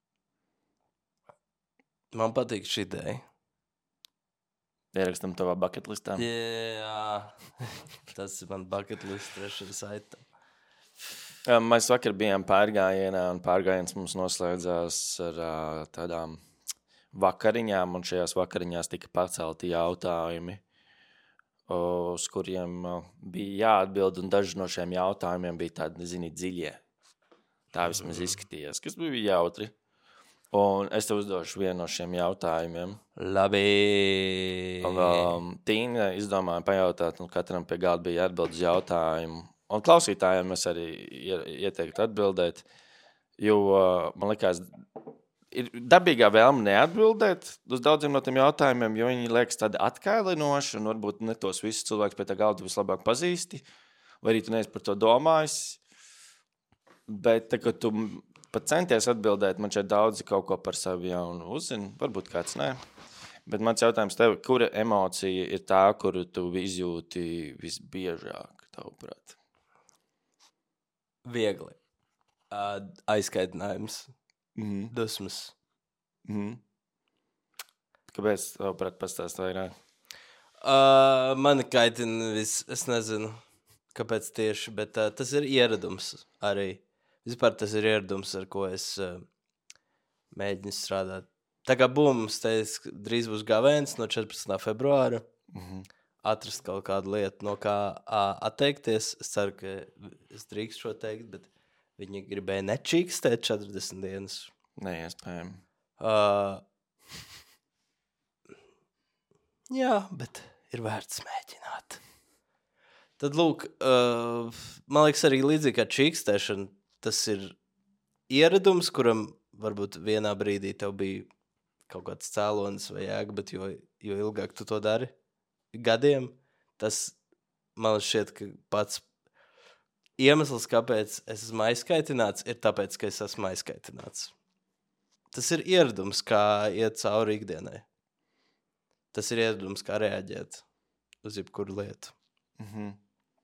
Man patīk šī ideja. Ierakstam tavā bucket listā. Jā. Tas ir man bucket list trešais item. Um, mēs vakar bijām pārgājienā, un pārgājiens mums noslēdzās ar uh, tādām vakariņām, un šajās vakariņās tika pacelti jautājumi, uz kuriem uh, bija jāatbild, un daži no šiem jautājumiem bija tādi, nezini, dziļie. Tā vismaz izskatījās, kas bija jautri. Un es tev uzdošu vienu no šiem jautājumiem. Labi. Um, Tīna izdomāja pajautāt, un katram pie galda bija jāatbild uz jautājumu. Un klausītājiem es arī ieteiktu atbildēt, jo man likās, ir dabīgā vēlme neatbildēt uz daudziem no tiem jautājumiem, jo viņi liekas tādi atkailinoši, un varbūt ne tos visus cilvēkus pie tā galda vislabāk pazīsti, vai arī tu neesi par to domājis. Bet, tā, kad tu pat centies atbildēt, man šeit daudzi kaut ko par sevi jaunu uzzina, varbūt kāds nē. Bet mans jautājums tev, kura emocija ir tā, kuru tu izjūti visbiežāk, tavuprāt? Viegli. Uh, aizkaitinājums. Mm-hmm. Dusmas. Mm-hmm. Kāpēc tavuprāt pastāst vairāk? Uh, mani kaitina viss, es nezinu, kāpēc tieši, bet uh, tas ir ieradums arī. Vispār tas ir ieradums, ar ko es uh, mēģinu strādāt. Tā kā būms teica, drīz būs gavēns no četrpadsmitā februāra. Mm-hmm. Atrast kaut kādu lietu, no kā uh, atteikties. Es ceru, ka es drīkst šo teikt, bet viņi gribēja nečīkstēt četrdesmit dienas. Neiespējami. Uh, jā, bet ir vērts mēģināt. Tad, lūk, uh, man liekas arī līdzīgi kā čīkstēšana, tas ir ieradums, kuram varbūt vienā brīdī tev bija kaut kāds cēlonis vai jēga, bet jo, jo ilgāk tu to dari, gadiem, tas man šķiet, ka pats iemesls, kāpēc es esmu aizskaitināts, ir tāpēc, ka es esmu aizskaitināts. Tas ir ieradums, kā iet cauri ikdienai. Tas ir ieradums, kā reaģēt uz jebkuru lietu. Mm-hmm.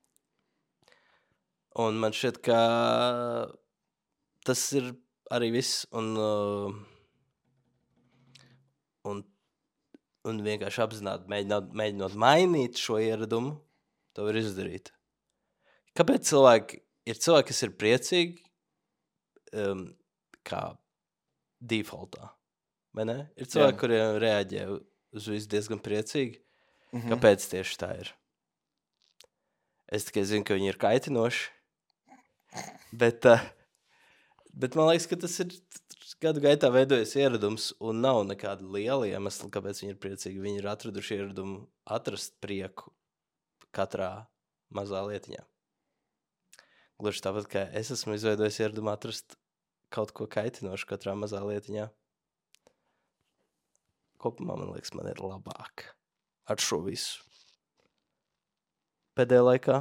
Un man šķiet, ka tas ir arī viss. Un, uh, un Un vienkārši apzināti mēģinot, mēģinot mainīt šo ieradumu, to var izdarīt. Kāpēc cilvēki ir cilvēki, kas ir priecīgi um, kā defaultā? Vai ne? Ir cilvēki, Jā. kuriem reaģē uz visu diezgan priecīgi. Mm-hmm. Kāpēc tieši tā ir? Es tikai zinu, ka viņi ir kaitinoši. Bet, uh, bet man liekas, ka tas ir gadu gaitā veidojas ieradums un nav nekāda liela iemesla, kāpēc viņi ir priecīgi. Viņi ir atraduši ieradumu atrast prieku katrā mazā lietiņā. Gluži tāpat, kā es esmu izveidojis ieradumu atrast kaut ko kaitinošu katrā mazā lietiņā. Kopumā, man liekas, man ir labāk ar šo visu. Pēdējā laikā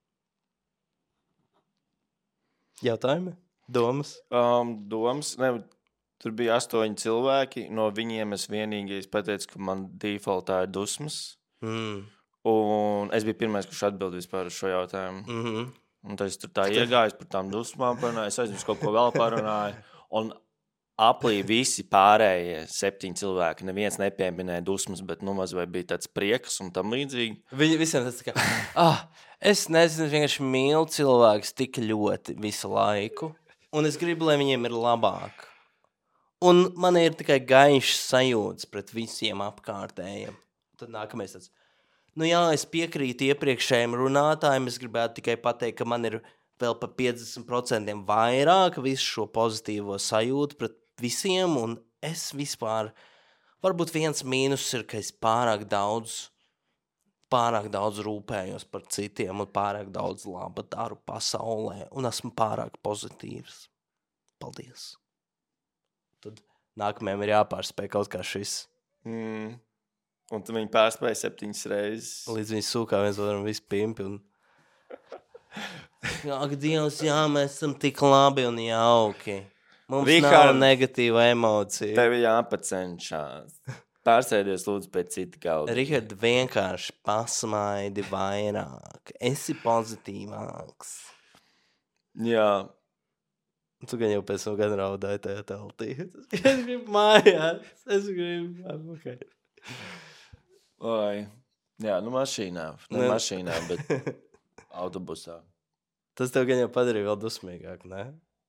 jautājumi? Domas? Um, domas? Ne, tur bija astoņi cilvēki. No viņiem es vienīgais pateicu, ka man defaultā ir dusmas. Mm. Un es biju pirmais, kurš atbild vispār uz šo jautājumu. Mm-hmm. Un tad es tur tā iegājos par tām dusmām parunāju. Es aizmirsu kaut ko vēl parunāju. Un aplī visi pārējie septiņi cilvēki. Neviens nepieminēja dusmas, bet nu maz vai bija tāds prieks un tam līdzīgi. Viņi visiem tas tā kā, ah, es nezinu, vienkārši mīlu cilvēkus tik ļoti visu laiku, un es gribu, lai viņiem ir labāk. Un man ir tikai gaišs sajūtas pret visiem apkārtējiem. Tad nākamais tāds, nu jā, es piekrītu iepriekšējiem runātājiem, es gribētu tikai pateikt, ka man ir vēl pa piecdesmit procentiem vairāk visu šo pozitīvo sajūtu pret visiem, un es vispār, varbūt viens mīnus ir, ka es pārāk daudz, pārāk daudz rūpējos par citiem un pārāk daudz laba daru pasaulē, un esmu pārāk pozitīvs. Paldies! Tad nākamajam ir jāpārspēj kaut kā šis. Mm. Un tu viņi pārspēja septiņas reizes. Līdz viņi sūkā viens otram visu pimpi. Un... Ak, Dievs, jā, mēs esam tik labi un jauki. Mums Richard, nav negatīva emocija. Tev jāpacenšās. Pārsēdies lūdzu pēc cita galda. Richard, vienkārši pasmaidi vairāk. Esi pozitīvāks. Jā. Tu gan jau pēc tam gan raudāji tajā teltī. Es gribu mājās. Es gribu. Okay. Oi. Jā, nu mašīnā. Ne, ne. mašīnā, bet autobusā. Tas tev gan jau padarīja vēl dusmīgāk, ne?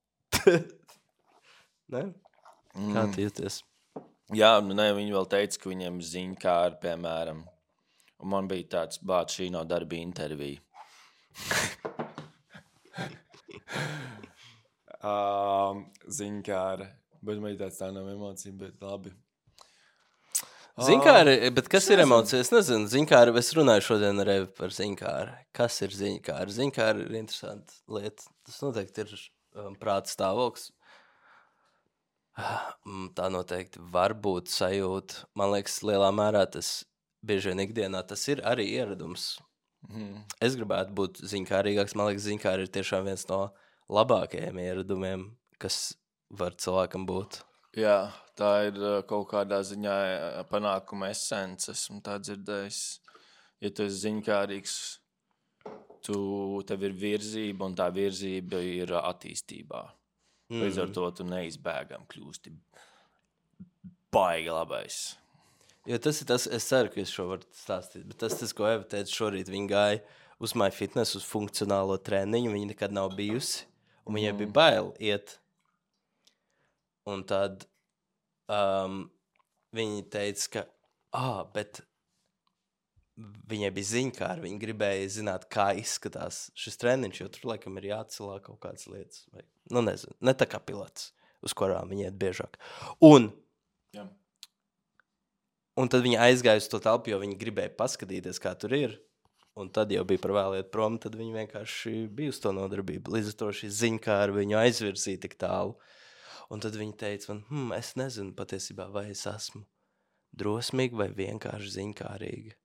Ne? Mm. Kā tu jūties? Jā, nu ne, viņi vēl teica, ka viņiem ziņkāri, piemēram. Un man bija tāds, bāt, šī nav darba intervija. Um, ziņkāri, bet man ir tāds tā nav emocija, bet labi. Ziņkāri, bet kas ir emocija? Es nezinu, ziņkāri, es runāju šodien ar Evi par ziņkāri. Kas ir ziņkāri? Ziņkāri ir interesanti lieta. Tas noteikti ir um, prāta stāvoklis. Tā noteikti var būt sajūta. Man liekas, lielā mērā tas bieži vien ikdienā tas ir arī ieradums. Mm. Es gribētu būt ziņkārīgāks. Man liekas, ziņkāri ir tiešām viens no labākajiem ieradumiem, kas var cilvēkam būt. Jā, tā ir kaut kādā ziņā panākuma esence, esmu tā dzirdējis. Ja tu esi ziņkārīgs, tu, tev ir virzība, un tā virzība ir attīstībā. Mm. Līdz ar to tu neizbēgam kļūsti baigi labais. Jo tas ir tas, es ceru, ka es šo varu stāstīt, bet tas, tas ko Eva teica šorīt, viņa gāja uz MyFitness, uz funkcionālo treniņu, viņa nekad nav bijusi. Un viņai bija bail iet. Un tad um, viņa teica, ka, ah, bet viņai bija ziņkāri, viņa gribēja zināt, kā izskatās šis treniņš, jo tur laikam ir jāatcelā kaut kādas lietas. Vai, nu, nezinu, ne tā kā pilots, uz kurām viņa iet biežāk. Un, Jā. un tad viņa aizgāja uz to telpu, jo viņa gribēja paskatīties, kā tur ir. Un tad jau bija par vēl iet prom, tad viņi vienkārši bija uz to nodarbību. Līdz ar to šī ziņkāra viņu aizvirzīja tik tālu. Un tad viņi teica, man, hm, es nezinu patiesībā, vai es esmu drosmīga vai vienkārši ziņkārīga.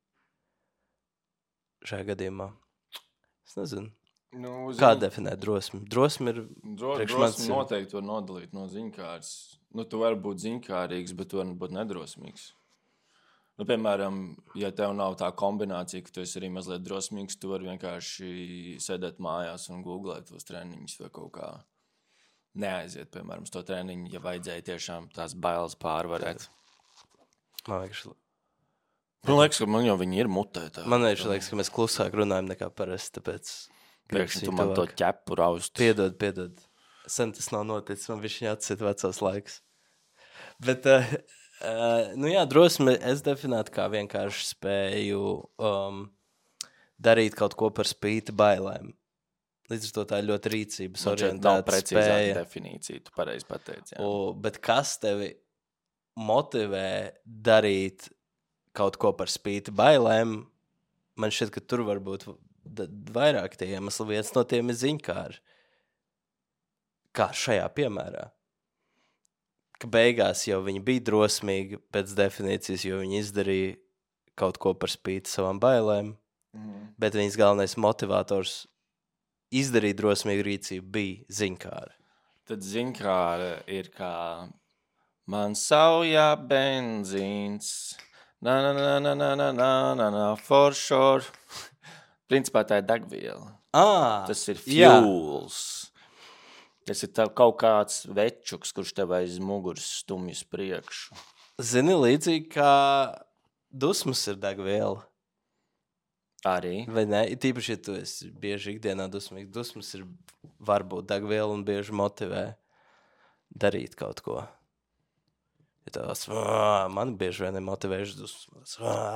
Šajā gadījumā. Es nezinu. Nu, ziņ... Kā definēt drosmi? Drosmi ir... Dro, drosmi noteikti var nodalīt no ziņkāras. Nu, tu vari būt ziņkārīgs, bet tu vari būt nedrosmīgs. Nu, piemēram, ja tev nav tā kombinācija, ka tu esi arī mazliet drosmīgs, tu vari vienkārši sēdēt mājās un googlēt tos treniņus vai kaut kā neaiziet, piemēram, uz to treniņu, ja vajadzēja tiešām tās bailes pārvarēt. Man liekas, man liekas, ka man jau viņi ir mutē. Tā. Man liekas, ka mēs klusāk runājam nekā parasti, tāpēc... Priekš, tu man to ķepu raust. Piedod, piedod. Sen tas nav noticis, man viņš viņa atcīt vecos laiks. Bet... Uh, Uh, nu jā, drosmi es definētu kā vienkārši spēju um, darīt kaut ko par spīti bailēm. Līdz ar to tā ir ļoti rīcības orientēta spēja. Nav precīzāka definīcija, tu pareizi pateici. Jā. U, bet kas tevi motivē darīt kaut ko par spīti bailēm, man šķiet, ka tur var būt vairāk tie iemesli. Viens no tiem ir ziņkāri. Kā šajā piemērā. Ka beigās jau viņi bija drosmīgi pēc definīcijas, jo viņi izdarīja kaut ko par spīti savām bailēm, mm. bet viņas galvenais motivators izdarīt drosmīgu rīcību bija ziņkāra. Tad ziņkāra ir kā man saujā benzīns, na na na na na na na na na for sure. Principā tā ir degviela. Ah, tas ir fuels. Jā. Tas ir tev kaut kāds večuks, kurš tev aiz muguras stumjas priekšu. Zini, līdzīgi kā dusmas ir degviela. Arī. Vai ne? Tīpaši, ja tu esi bieži ikdienā dusmīgs. Dusmas ir varbūt degviela un bieži motivē darīt kaut ko. Ja tās, man bieži vien ir motivējuši dusmas.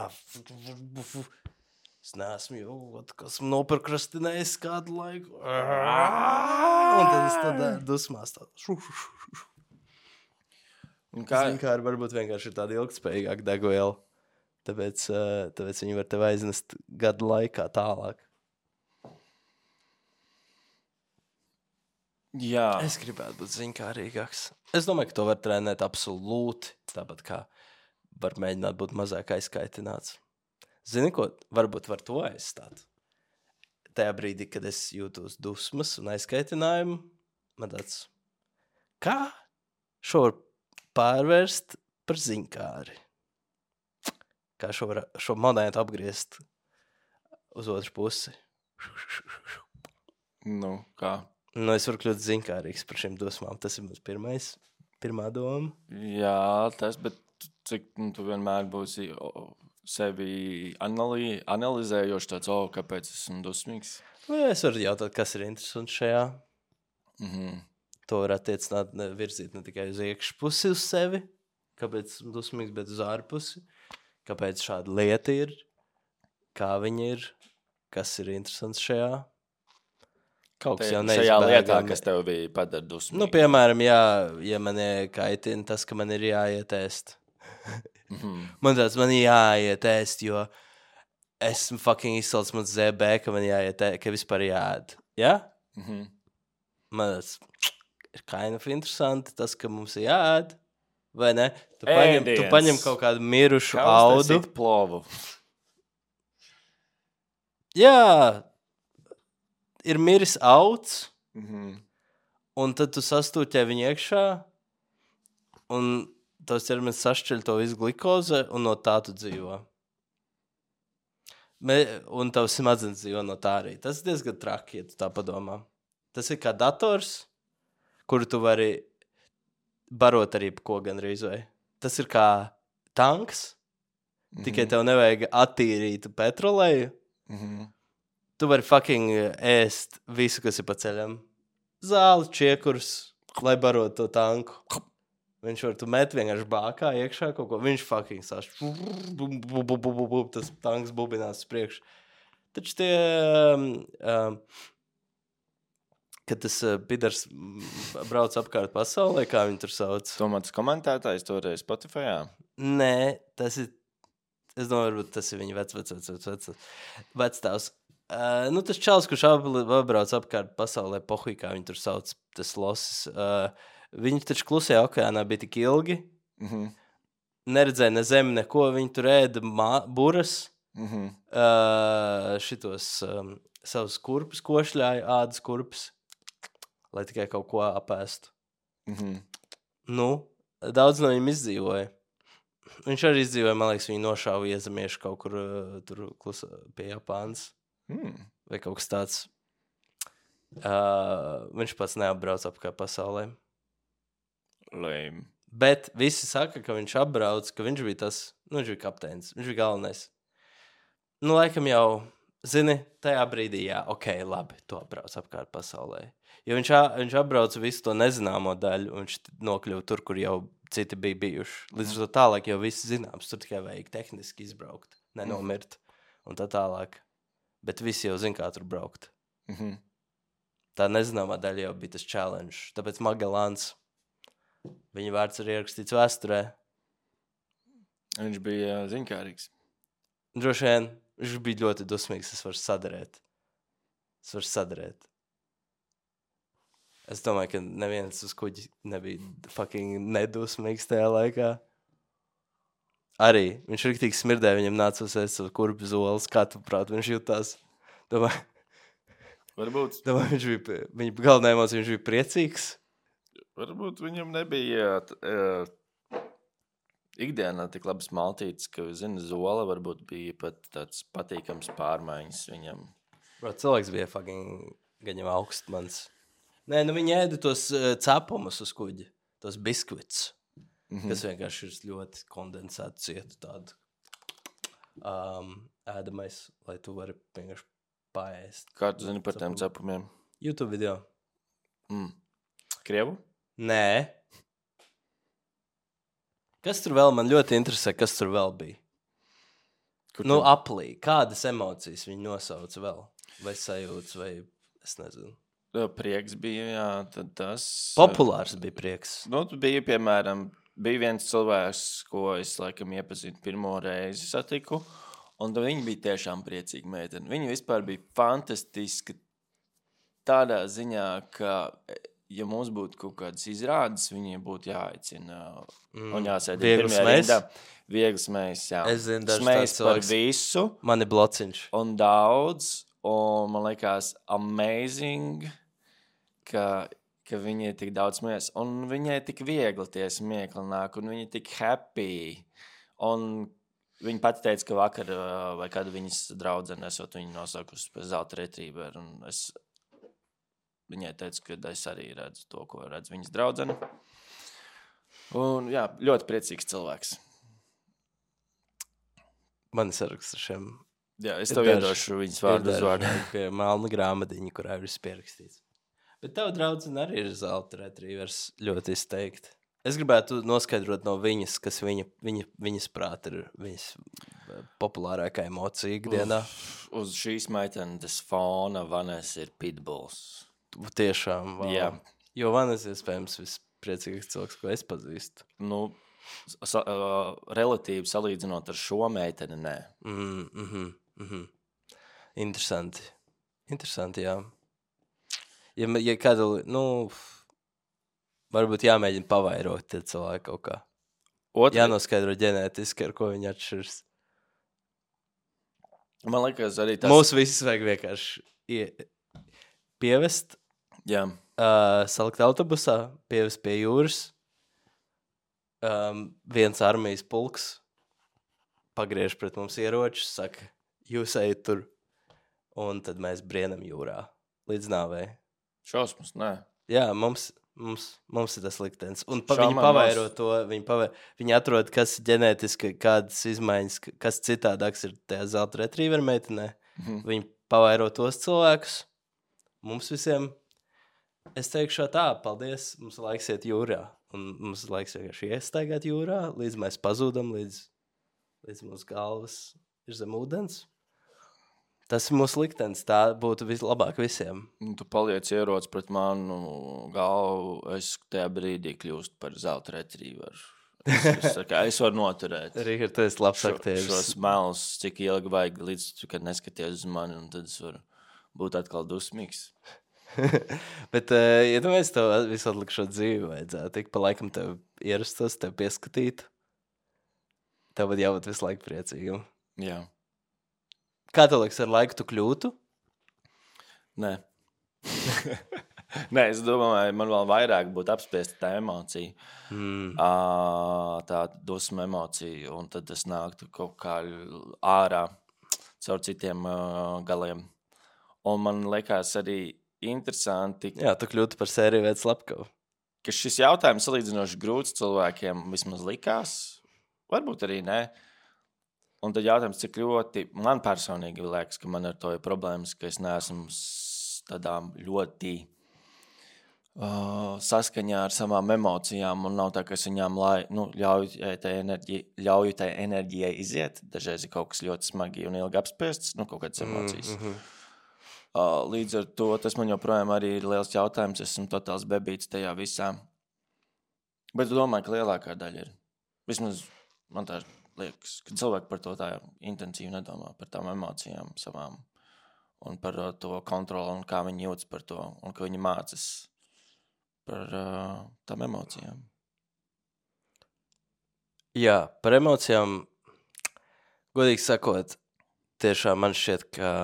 Es neesmu jau, esmu noprokrastinējis kādu laiku. Un tad es tādā dusmās tādu. Kā... Zin, kā varbūt vienkārši ir tāda ilgtspējīgāka degviela. Tāpēc, tāpēc viņi var tev aiznest gadu laikā tālāk. Jā. Es gribētu būt ziņkārīgāks. Es domāju, ka to var trenēt absolūti. Tāpat kā var mēģināt būt mazāk aizkaitināts. Zini, ko varbūt var to aizstāt? Tajā brīdī, kad es jūtos dusmas un aizkaitinājumu, man tāds, kā šo var pārvērst par ziņkāri? Kā šo, var, šo monētu apgriezt uz otru pusi? Nu, kā? Nu, es varu kļūt ziņkārīgs par šīm dusmām. Tas ir mans pirmais, pirmā doma. Jā, tas, bet cik nu, tu vienmēr būsi sevi anali, analizējoši tāds, o, kāpēc esmu dusmīgs? Vai es varu jautāt, kas ir interesants šajā? Mhm. To var attiecināt, ne, virzīt ne tikai uz iekšpusi uz sevi, kāpēc esmu dusmīgs, bet uz ārpusi. Kāpēc šāda lieta ir, kā viņa ir, kas ir interesants šajā. Kaut kas jau neizbēgami. Šajā lietā, kas tev bija padara dusmīgi. Nu, piemēram, jā, ja man kaitina tas, ka man ir jāiet ēst. Mm-hmm. Man tāds, man ir jāiet ēst, jo esmu fucking izsalts man zē bē, ka man jāiet ēst, ka vispār jāēd. Ja? Mm-hmm. Man tāds, ir kind of interesanti tas, ka mums ir jāēd. Vai ne? Tu paņem, tu paņem kaut kādu mirušu audu. Plovu. Jā, ir miris auds, mm-hmm. un tad tu sastūķē viņu iekšā, un tavs ķermenis sašķeļ to visu glikoze, un no tā tu dzīvo. Me, un tavs smadzenes dzīvo no tā arī. Tas ir diezgan traki, ja tu tā padomā. Tas ir kā dators, kuru tu vari barot arī pa ko gan rīzvai. Tas ir kā tanks, mm-hmm. tikai tev nevajag attīrīt petroleju. Mm-hmm. Tu vari fucking ēst visu, kas ir pa ceļam. Zāli, čiekurs, lai barot to tanku. Viņš var tu met vienkārši bākā iekšā kaut ko. Viņš fucking saš. Tas tanks bubinās priekš. Taču tie... Um, um, kad tas uh, pidars brauc apkārt pasaulē, kā viņi tur sauc. Tomats komentētājs toreiz Spotifyā? Nē, tas ir, es domāju, varbūt tas ir viņa vec, vec, vec, vec, vec, vecstāvs. Uh, nu, tas čals, kurš apbrauc apkārt pasaulē, pohuj, kā viņi tur sauc, tas losis. Uh, viņi taču klusajā okeānā bija tik ilgi. Mm-hmm. Neredzēja ne zemi, neko, viņi tur ēda mā, buras. Mm-hmm. Uh, šitos um, savus kurpus košļāja, ādas kurpus. Lai tikai kaut ko apēstu. Mm-hmm. Nu, daudz no viņiem izdzīvoja. Viņš arī izdzīvoja, man liekas, viņu nošāva iezemieši kaut kur uh, tur klusa pie Japānas. Mm. Vai kaut kas tāds. Uh, viņš pats neapbrauc apkārt pasaulē. Lame. Bet visi saka, ka viņš apbrauc, ka viņš bija tas, nu, viņš bija kapteinis, viņš bija galvenais. Nu, laikam jau, zini, tajā brīdī, jā, ok, labi, tu apbrauc apkārt pasaulē. Jo viņš, viņš apbrauca visu to nezināmo daļu, un viņš nokļuva tur, kur jau citi bija bijuši. Līdz ar to tālāk jau viss zināms, tur tikai vajag tehniski izbraukt, nenomirt, un tā tālāk. Bet visi jau zina, kā tur braukt. Mm-hmm. Tā nezināmā daļa jau bija tas challenge. Tāpēc Magellāns, viņa vārds ir ierakstīts vēsturē. Viņš bija ziņkārīgs. Droši vien, viņš bija ļoti dusmīgs, es varu sadarēt. Es varu sadarēt. Es domāju, ka neviens uz kuģi nebija fucking nedusmīgs tajā laikā. Arī. Viņš riktīgi smirdēja, viņam nāca uzēst savu kurpju zoles. Kā tu prāt, viņš jutās? Domāju, Varbūt. domāju viņš bija, viņa galvenā emocija, viņš bija priecīgs. Varbūt viņam nebija uh, ikdienā tik labas maltītes, ka, zini, zola varbūt bija pat tāds patīkams pārmaiņas viņam. Bro, cilvēks bija fucking gaņam augstmans. Nē, nu viņi ēda tos uh, cepumus uz kuģi, tos biskvits, mm-hmm. kas vienkārši ir ļoti kondensēti cietu tādu um, ēdamais, lai tu vari vienkārši paēst. Kā tu zini par tiem cepumiem? YouTube video. Mm. Krievu? Nē. Kas tur vēl man ļoti interesē, kas tur vēl bija? Kur nu, aplī. Kādas emocijas viņi nosauca vēl? Vai sajūtas, vai es nezinu. Prieks bija, jā, tad tas... Populārs bija prieks. Nu, bija, piemēram, bija viens cilvēks, ko es, laikam, iepazinu pirmo reizi satiku, un viņi bija tiešām priecīgi meiteni. Viņi vispār bija fantastiski tādā ziņā, ka... Ja mums būtu kaut kādas izrādes, viņiem būtu jāaicina mm. un jāsēd pirmajā rindā. Viegls mēs, jā. Es zinu, dažs smējs par visu. Man ir blociņš. Un daudz, un man liekas amazing, ka, ka viņi ir tik daudz smējs. Un viņai tik viegli tie smiekli nāk, un viņi tik happy. Un viņi pati teica, ka vakar, vai kādu viņas draudzene esot viņu nosaukusi pēc zelta retrieveru, un es... Viņai teica, ka es arī redzu to, ko redz viņas draudzene. Un, jā, ļoti priecīgs cilvēks. Man ir saraksts ar šiem. Jā, es tev iedošu viņas vārdu uz vārdu. Pie melna grāmatiņa, kurā ir viss pierakstīts. Bet tavu draudzene arī ir zelta retrievers ļoti izteikti. Es gribētu noskaidrot no viņas, kas viņa, viņa, viņas prāt ir viņas populārākā emocija ikdienā. Uf, uz šīs meitenes fona Vanessa ir pitbulls. Tiešām, wow. Jā. Jo Vanes iespējams vispriecīgāks cilvēks, ko es pazīstu. Nu, sa, uh, relatīvi salīdzinot ar šo meiteni, nē. Mm, mm, mm. Interesanti. Interesanti, jā. Ja, ja kāda, nu, varbūt jāmēģina pavairot tie cilvēki kaut kā. Otri... Jānoskaidro ģenētiski, ar ko viņi atšķiras. Man liekas, arī tas... Mūsu visus vajag vienkārši ie... pievest. Jā. Uh, salikt autobusā, pievest pie jūras. Um, viens armijas pulks pagriež pret mums ieročus, saka, jūs ejat tur. Un tad mēs brienam jūrā līdz nāvei. Šausmas, nē. Jā, mums, mums, mums ir tas liktenis. Un pa, viņi pavairo to, viņi, pavairo, viņi atrod, kas ģenētiski, kādas izmaiņas, kas citādāks ir tajā zelta retrieveru meitenē. Mhm. Viņi pavairo tos cilvēkus. Mums visiem, es teikšu tā, paldies, mums laiks iet jūrā. Un mums laiks vienkārši iestaigāt jūrā, līdz mēs pazūdam, līdz, līdz mūsu galvas ir zem ūdens. Tas ir mūsu liktenis, tā būtu vislabāk visiem. Tu paliec ierots pret manu galvu, es tajā brīdī kļūstu par zelta retrieveru. Es, es, es varu noturēt. Rīgard, tu esi labs aktieris. Šos melus, cik ilgi vajag, līdz tu, kad neskaties uz mani, un tad es varu būt atkal dusmīgs. Bet, uh, ja tu mēs tev visu atlikšot dzīvi vajadzētu, ik pa laikam tev ierastos, tev pieskatīt, tev būtu jābūt visu laiku priecīgam. Jā. Kā tev liekas, ar laiku tu kļūtu? Nē. Nē, es domāju, man vēl vairāk būtu apspiesta tā emocija. Mm. Uh, tā dusma emocija, un tad es nāktu kaut kā ārā caur citiem uh, galiem. Un man liekas arī interesanti... Jā, tu kļūtu par sēriju veids Lapkavu. Ka šis jautājums salīdzinoši grūts cilvēkiem vismaz likās. Varbūt arī nē. Un tad jautājums, cik ļoti... Man personīgi liekas, ka man ar to ir problēmas, ka es neesmu tādām ļoti uh, saskaņā ar savām emocijām un nav tā, ka es viņām lai, nu, ļauju tai enerģijai, ļauju tai enerģijai iziet. Dažreiz ir kaut kas ļoti smagi un ilgi apspiests, nu, kaut kādas emocijas. Mm-hmm. Uh, līdz ar to tas man joprojām arī ir liels jautājums. Esmu totāls bebīts tajā visā. Bet domāju, ka lielākā daļa ir. Vismaz man tā liekas, ka cilvēki par to tā intensīvi nedomā, par tām emocijām savām un par uh, to kontroli un kā viņi jūtas par to un ka viņi mācas par uh, tām emocijām. Jā, par emocijām, godīgi sakot, tiešām man šķiet, ka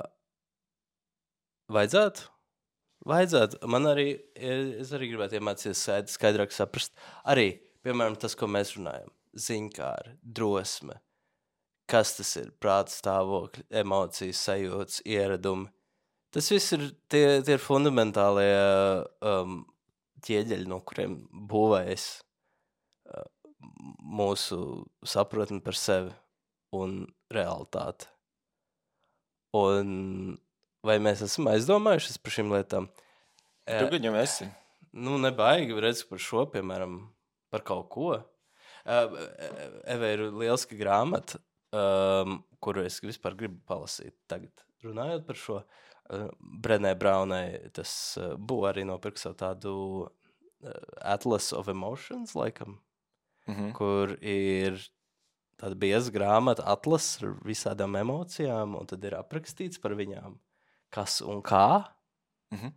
vajadzētu, vajadzētu. Man arī, es arī gribētu iemācīties skaidrāk saprast. Arī, piemēram, tas, ko mēs runājam. Ziņkāri, drosme. Kas tas ir? Prāta stāvokļi, emocijas, sajūtas, ieradumi. Tas viss ir tie, tie ir fundamentālie um, ķieģeļi, no kuriem būvējas uh, mūsu sapratni par sevi un realitāti. Un vai mēs esam aizdomājušies par šīm lietām? Tu gan jau esi. Nu, nebaigi redz par šo, piemēram, par kaut ko. Uh, Eva ir lieliska grāmata, um, kuru es vispār gribu palasīt tagad. Runājot par šo, uh, Brenē Braunai, tas uh, bū arī nopirks savu tādu uh, Atlas of Emotions, laikam, Mhm. kur ir tāda bieza grāmata, atlas ar visādām emocijām, un tad ir aprakstīts par viņām, kas un kā. Mhm.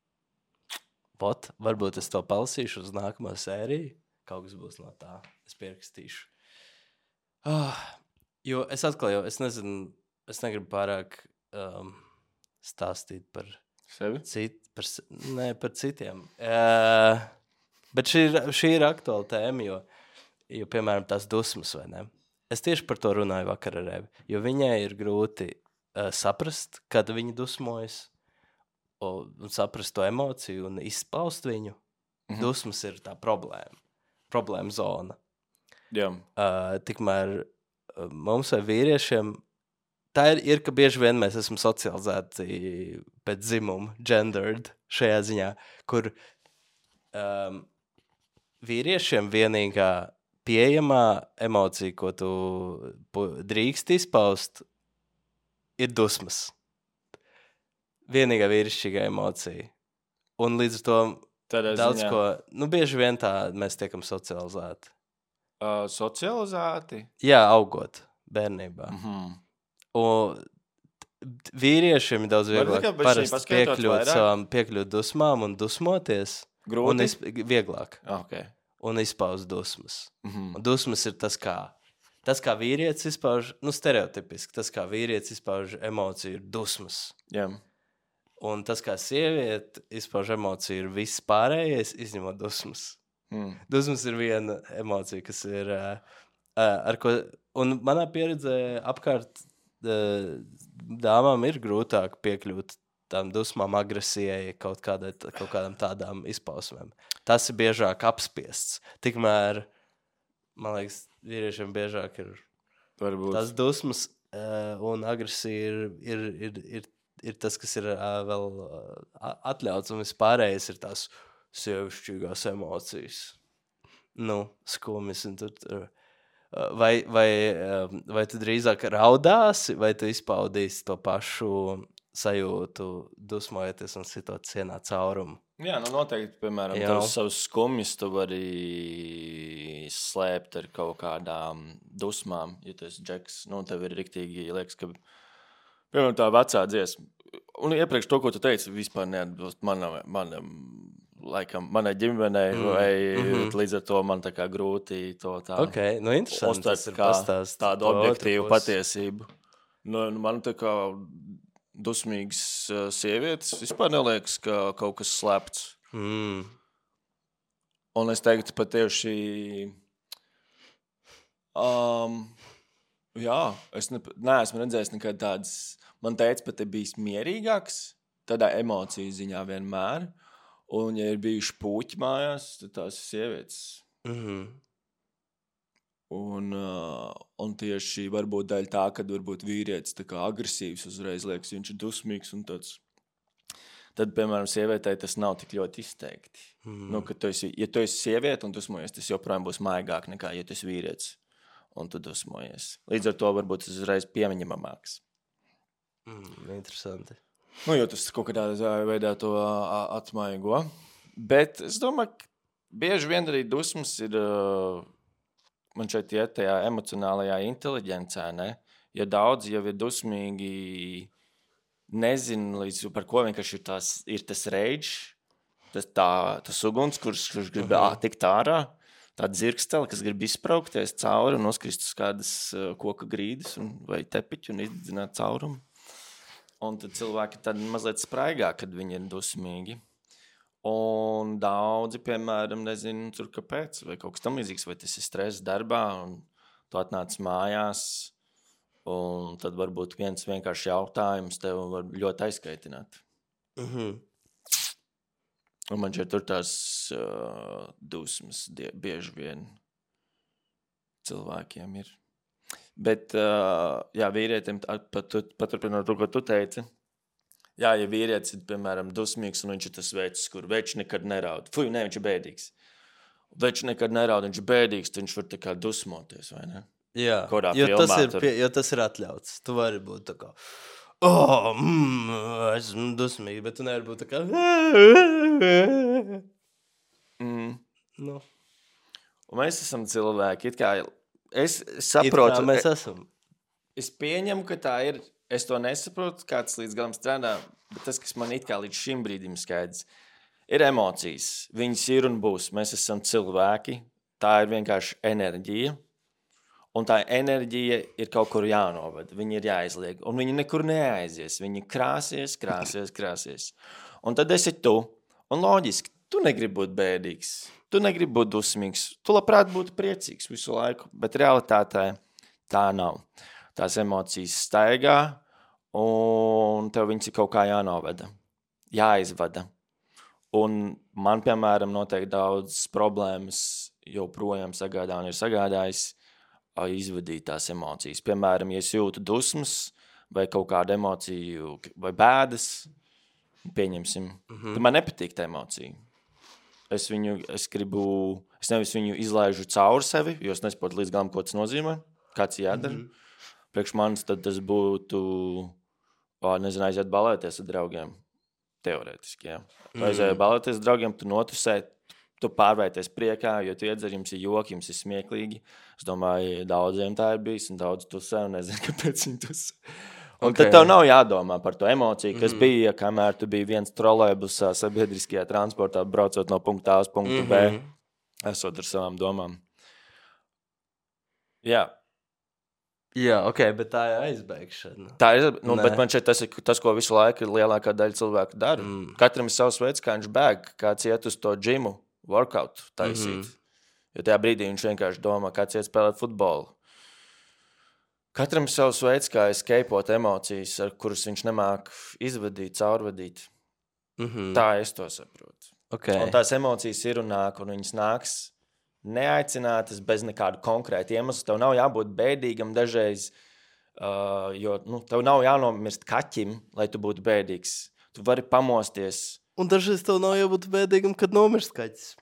Pot, varbūt es to palasīšu uz nākamo sēriju. Kaut kas būs no tā. Es pierakstīšu. Ah, jo es atkal jau, es nezinu, es negribu pārāk um, stāstīt par Sevi? Cit, par, s- ne, par citiem. Uh, bet šī ir, šī ir aktuāla tēma, jo, jo, piemēram, tās dusmas, vai ne? Es tieši par to runāju vakar ar Evi, jo viņai ir grūti uh, saprast, kad viņa dusmojas, un, un saprast to emociju un izpaust viņu. Mhm. Dusmas ir tā problēma, problēma zona. Jā. Uh, tikmēr uh, mums vai vīriešiem tā ir, ir, ka bieži vien mēs esam socializēti pēc dzimuma, gendered šajā ziņā, kur um, vīriešiem vienīgā pieejamā emocija, ko tu pu- drīkst izpaust, ir dusmas. Vienīgā vīrišķīgā emocija. Un līdz ar to Tādā daudz ziņā, ko, nu bieži vien tā mēs tiekam socializēti. uh, socializēti. Jā, augot bērnībā. Mhm. Un t- vīriešiem ir daudz Vari vieglāk tikai bišķiņ parasti paskaidrot piekļūt vairāk? savām piekļūt dusmām un dusmoties. Un Grūti. izp vieglāk. Ok. Un izpaust dusmas. Mhm. Un dusmas ir tas, kā. Tas, kā vīrietis izpauž, nu, stereotipiski, tas, kā vīrietis izpauž emociju, ir dusmas. Jā. Un tas, kā sieviete izpauž emociju, ir viss pārējais, izņemot dusmas. Mm. Dusmas ir viena emocija, kas ir uh, uh, ar ko. Un manā pieredzē apkārt uh, dāmām ir grūtāk piekļūt tām dusmām, agresijai, kaut, kādai, kaut kādām tādām izpausmēm. Tas ir biežāk apspiests. Tikmēr, man liekas, vīriešiem biežāk ir Varbūt. tās dusmas uh, un agresija ir, ir, ir, ir, ir tas, kas ir uh, vēl uh, atļauts, un vispārējais ir tās sievišķīgās emocijas. Nu, skumjas un tur. tur. Uh, Vai, vai, um, vai tu drīzāk raudāsi, vai tu izpaudīsi to pašu sajūtu, dusmojoties un sitot cienā caurumu? Jā, nu noteikti, piemēram, Jā. tavs savus skumjas tu vari slēpt ar kaut kādām dusmām, ja tu esi džeks. Nu, tev ir riktīgi, liekas, ka, piemēram, tā vecā dziesma. Un iepriekš to, ko tu teici, vispār neatbilst manam, manam laikam, manai ģimenei, Mm, vai mhm. līdz ar to man tā kā grūti to tā Ok, nu interesanti. uztvert tas ir kā pastāst tādu to otru objektīvu pusi. patiesību. Nu, nu, man tā kā dusmīgas uh, sievietes vispār neliekas, ka kaut kas slēpts. Mm. Un es teiktu, patieši, um, jā, es ne, neesmu redzējis nekad tādas, man teica, pat ir bijis mierīgāks, tādā emociju ziņā vienmēr. Un, ja ir bijuši puķi mājās, tad tās ir sievietes. Mhm. Un, uh, un tieši varbūt daļa tā, kad varbūt vīrietis tā kā agresīvs uzreiz liekas, viņš ir dusmīgs un tāds. Tad, piemēram, sievietei tas nav tik ļoti izteikti. Mhm. Nu, ka tu esi, ja tu esi sieviete un dusmojies, tas joprojām būs maigāk nekā, ja tu esi vīrietis un tu dusmojies. Līdz ar to varbūt tas uzreiz pieņemamāks. Mm, interesanti. Nu, jo tas kaut kādā veidā to ā, atmaigo. Bet es domāju, ka bieži vien arī dusmas ir, ā, man šeit iet tajā emocionālajā inteliģencē, ne? Ja daudz jau ir dusmīgi, nezinu, līdz par ko vienkārši ir, tās, ir tas rage, tas, tā, tas uguns, kurš, kurš grib Mhm. ā, tikt ārā, tā dzirkstele, kas grib izpraukties cauri un noskrist uz kādas ā, koka grīdas un, vai tepiķu un izdzināt caurumu. Un tad cilvēki tad mazliet spraigā, kad viņi ir dusmīgi. Un daudzi, piemēram, nezinu, tur kāpēc, vai kaut kas tam līdzīgs, vai tas ir stress darbā, un tu atnāc mājās, Un tad varbūt viens vienkārši jautājums tev var ļoti aizskaitināt. Mhm. Un man šeit tur tās uh, dusmas die, bieži vien cilvēkiem ir. Bet, uh, jā, vīrietim, pat, paturpinot to, ko tu teici, jā, ja vīrietis ir, piemēram, dusmīgs un viņš ir tas vecs, kur veči nekad neraud. Fuj, ne, viņš ir bēdīgs. Veči nekad neraud, viņš ir bēdīgs, tad viņš var tā kā dusmoties, vai ne? Jā, Kurā jo tas, ir, tur... pie, jo tas ir atļauts. Tu vari būt tā kā, oh, mm, esmu dusmīgi, bet tu nevari būt tā kā, mm. nu. Un mēs esam cilvēki, it kā, es saprotu, it kā mēs esam. Es pieņemu, ka tā ir, es to nesaprotu, kāds līdz galam strādā, bet tas, kas man it kā līdz šim brīdim skaidrs, ir emocijas. Viņas ir un būs. Mēs esam cilvēki. Tā ir vienkārši enerģija. Un tā enerģija ir kaut kur jānovada. Viņa ir jāizliek. Un viņa nekur neaizies. Viņa krāsies, krāsies, krāsies. Un tad esi tu. Un loģiski, tu negribi būt bēdīgs. Tu negribi būt dusmīgs. Tu labprāt būtu priecīgs visu laiku. Bet realitātē tā nav. Tās emocijas staigā. Un tev viņas ir kaut kā jānovada. Jāizvada. Un man, piemēram, noteikti daudz problēmas joprojām sagādā un ir sagādājis izvadīt tās emocijas. Piemēram, ja es jūtu dusmas vai kaut kādu emociju vai bēdas, pieņemsim, mm-hmm. tad man nepatīk tā emocija. Es viņu, es gribu, es nevis viņu izlaižu cauri sevi, jo es nesaprotu līdz galam, ko tas nozīmē, kāds jādara. Mm-hmm. Priekš manis tad tas būtu, o, nezinu, aiziet balēties ar draugiem. Teorētiski, jā. Tu aizēji balēties ar draugiem, tu notusē, tu pārvērties priekā, jo tu iedzer, jums ir joki, jums ir smieklīgi. Es domāju, daudziem tā ir bijis, un daudz tusē, un nezinu, kāpēc viņi tusē. Un okay. Tad tev nav jādomā par to emociju, kas mm-hmm. bija, kamēr tu biji viens trolejbusā, sabiedriskajā transportā, braucot no punkta A uz punktu mm-hmm. B, esot ar savām domām. Jā. Jā, ok, bet tā ir aizbēgšana. Tā ir, nu, bet man šeit tas ir tas, ko visu laiku lielākā daļa cilvēku dara. Mm. Katram ir savs veids, kā viņš bēg, kāds iet uz to džimu, workout taisīt. Mm-hmm. Jo tajā brīdī viņš vienkārši domā, kāds iet spēlēt futbolu. Katram ir savs veids, kā eskeipot emocijas, ar kuras viņš nemāk izvadīt, caurvadīt. Mm-hmm. Tā es to saprotu. Okay. Un tās emocijas ir un nāk, un viņas nāks neaicinātas bez nekādu konkrētu iemeslu. Tev nav jābūt bēdīgam dažreiz, uh, jo nu, tev nav jānomirst kaķim, lai tu būtu bēdīgs. Tu vari pamosties. Un dažreiz tev nav jābūt bēdīgam, kad nomirst kaķis.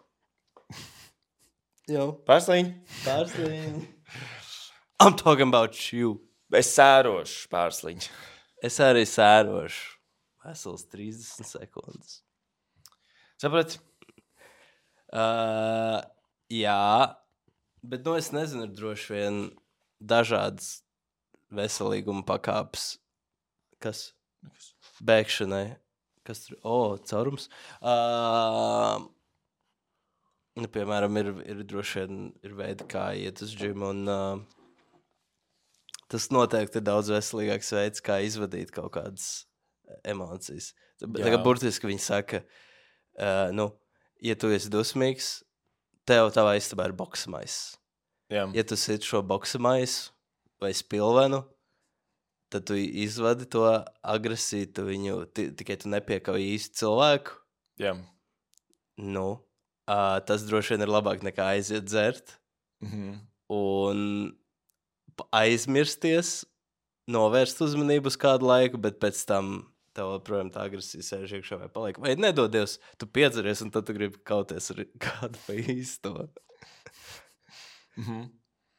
Jau. Pārsliņ. Pārsliņ. I'm talking about you. Es sērošu pārsliņ. Es arī sērošu. Vesels trīsdesmit sekundes. Saprati? Uh... Jā, bet nu, es nezinu, ir droši vien dažādas veselīguma pakāpes, kas bēgšanai, kas tur, o, oh, caurums. Uh, nu, piemēram, ir, ir droši vien ir veidi, kā iet uz džimu, un uh, tas noteikti ir daudz veselīgāks veids, kā izvadīt kaut kādas emocijas. Tagad burtiski viņi saka, uh, nu, ja tu esi dusmīgs, tev tavā istabā ir boksamais. Jā. Ja tu sit šo boksamais vai spilvenu, tad tu izvadi to agresiju, tu viņu, t- tikai tu nepiekauj īsti cilvēku. Jā. Nu, uh, tas droši vien ir labāk nekā aiziet dzert. Mm-hmm. Un aizmirsties, novērst uzmanību uz kādu laiku, bet pēc tam tev, protam, tā agresija sēž iekšā vai paliek. Vai nedod Dievs, tu piedzeries un tad tu gribi kauties ar kādu pa īsto. Mm-hmm.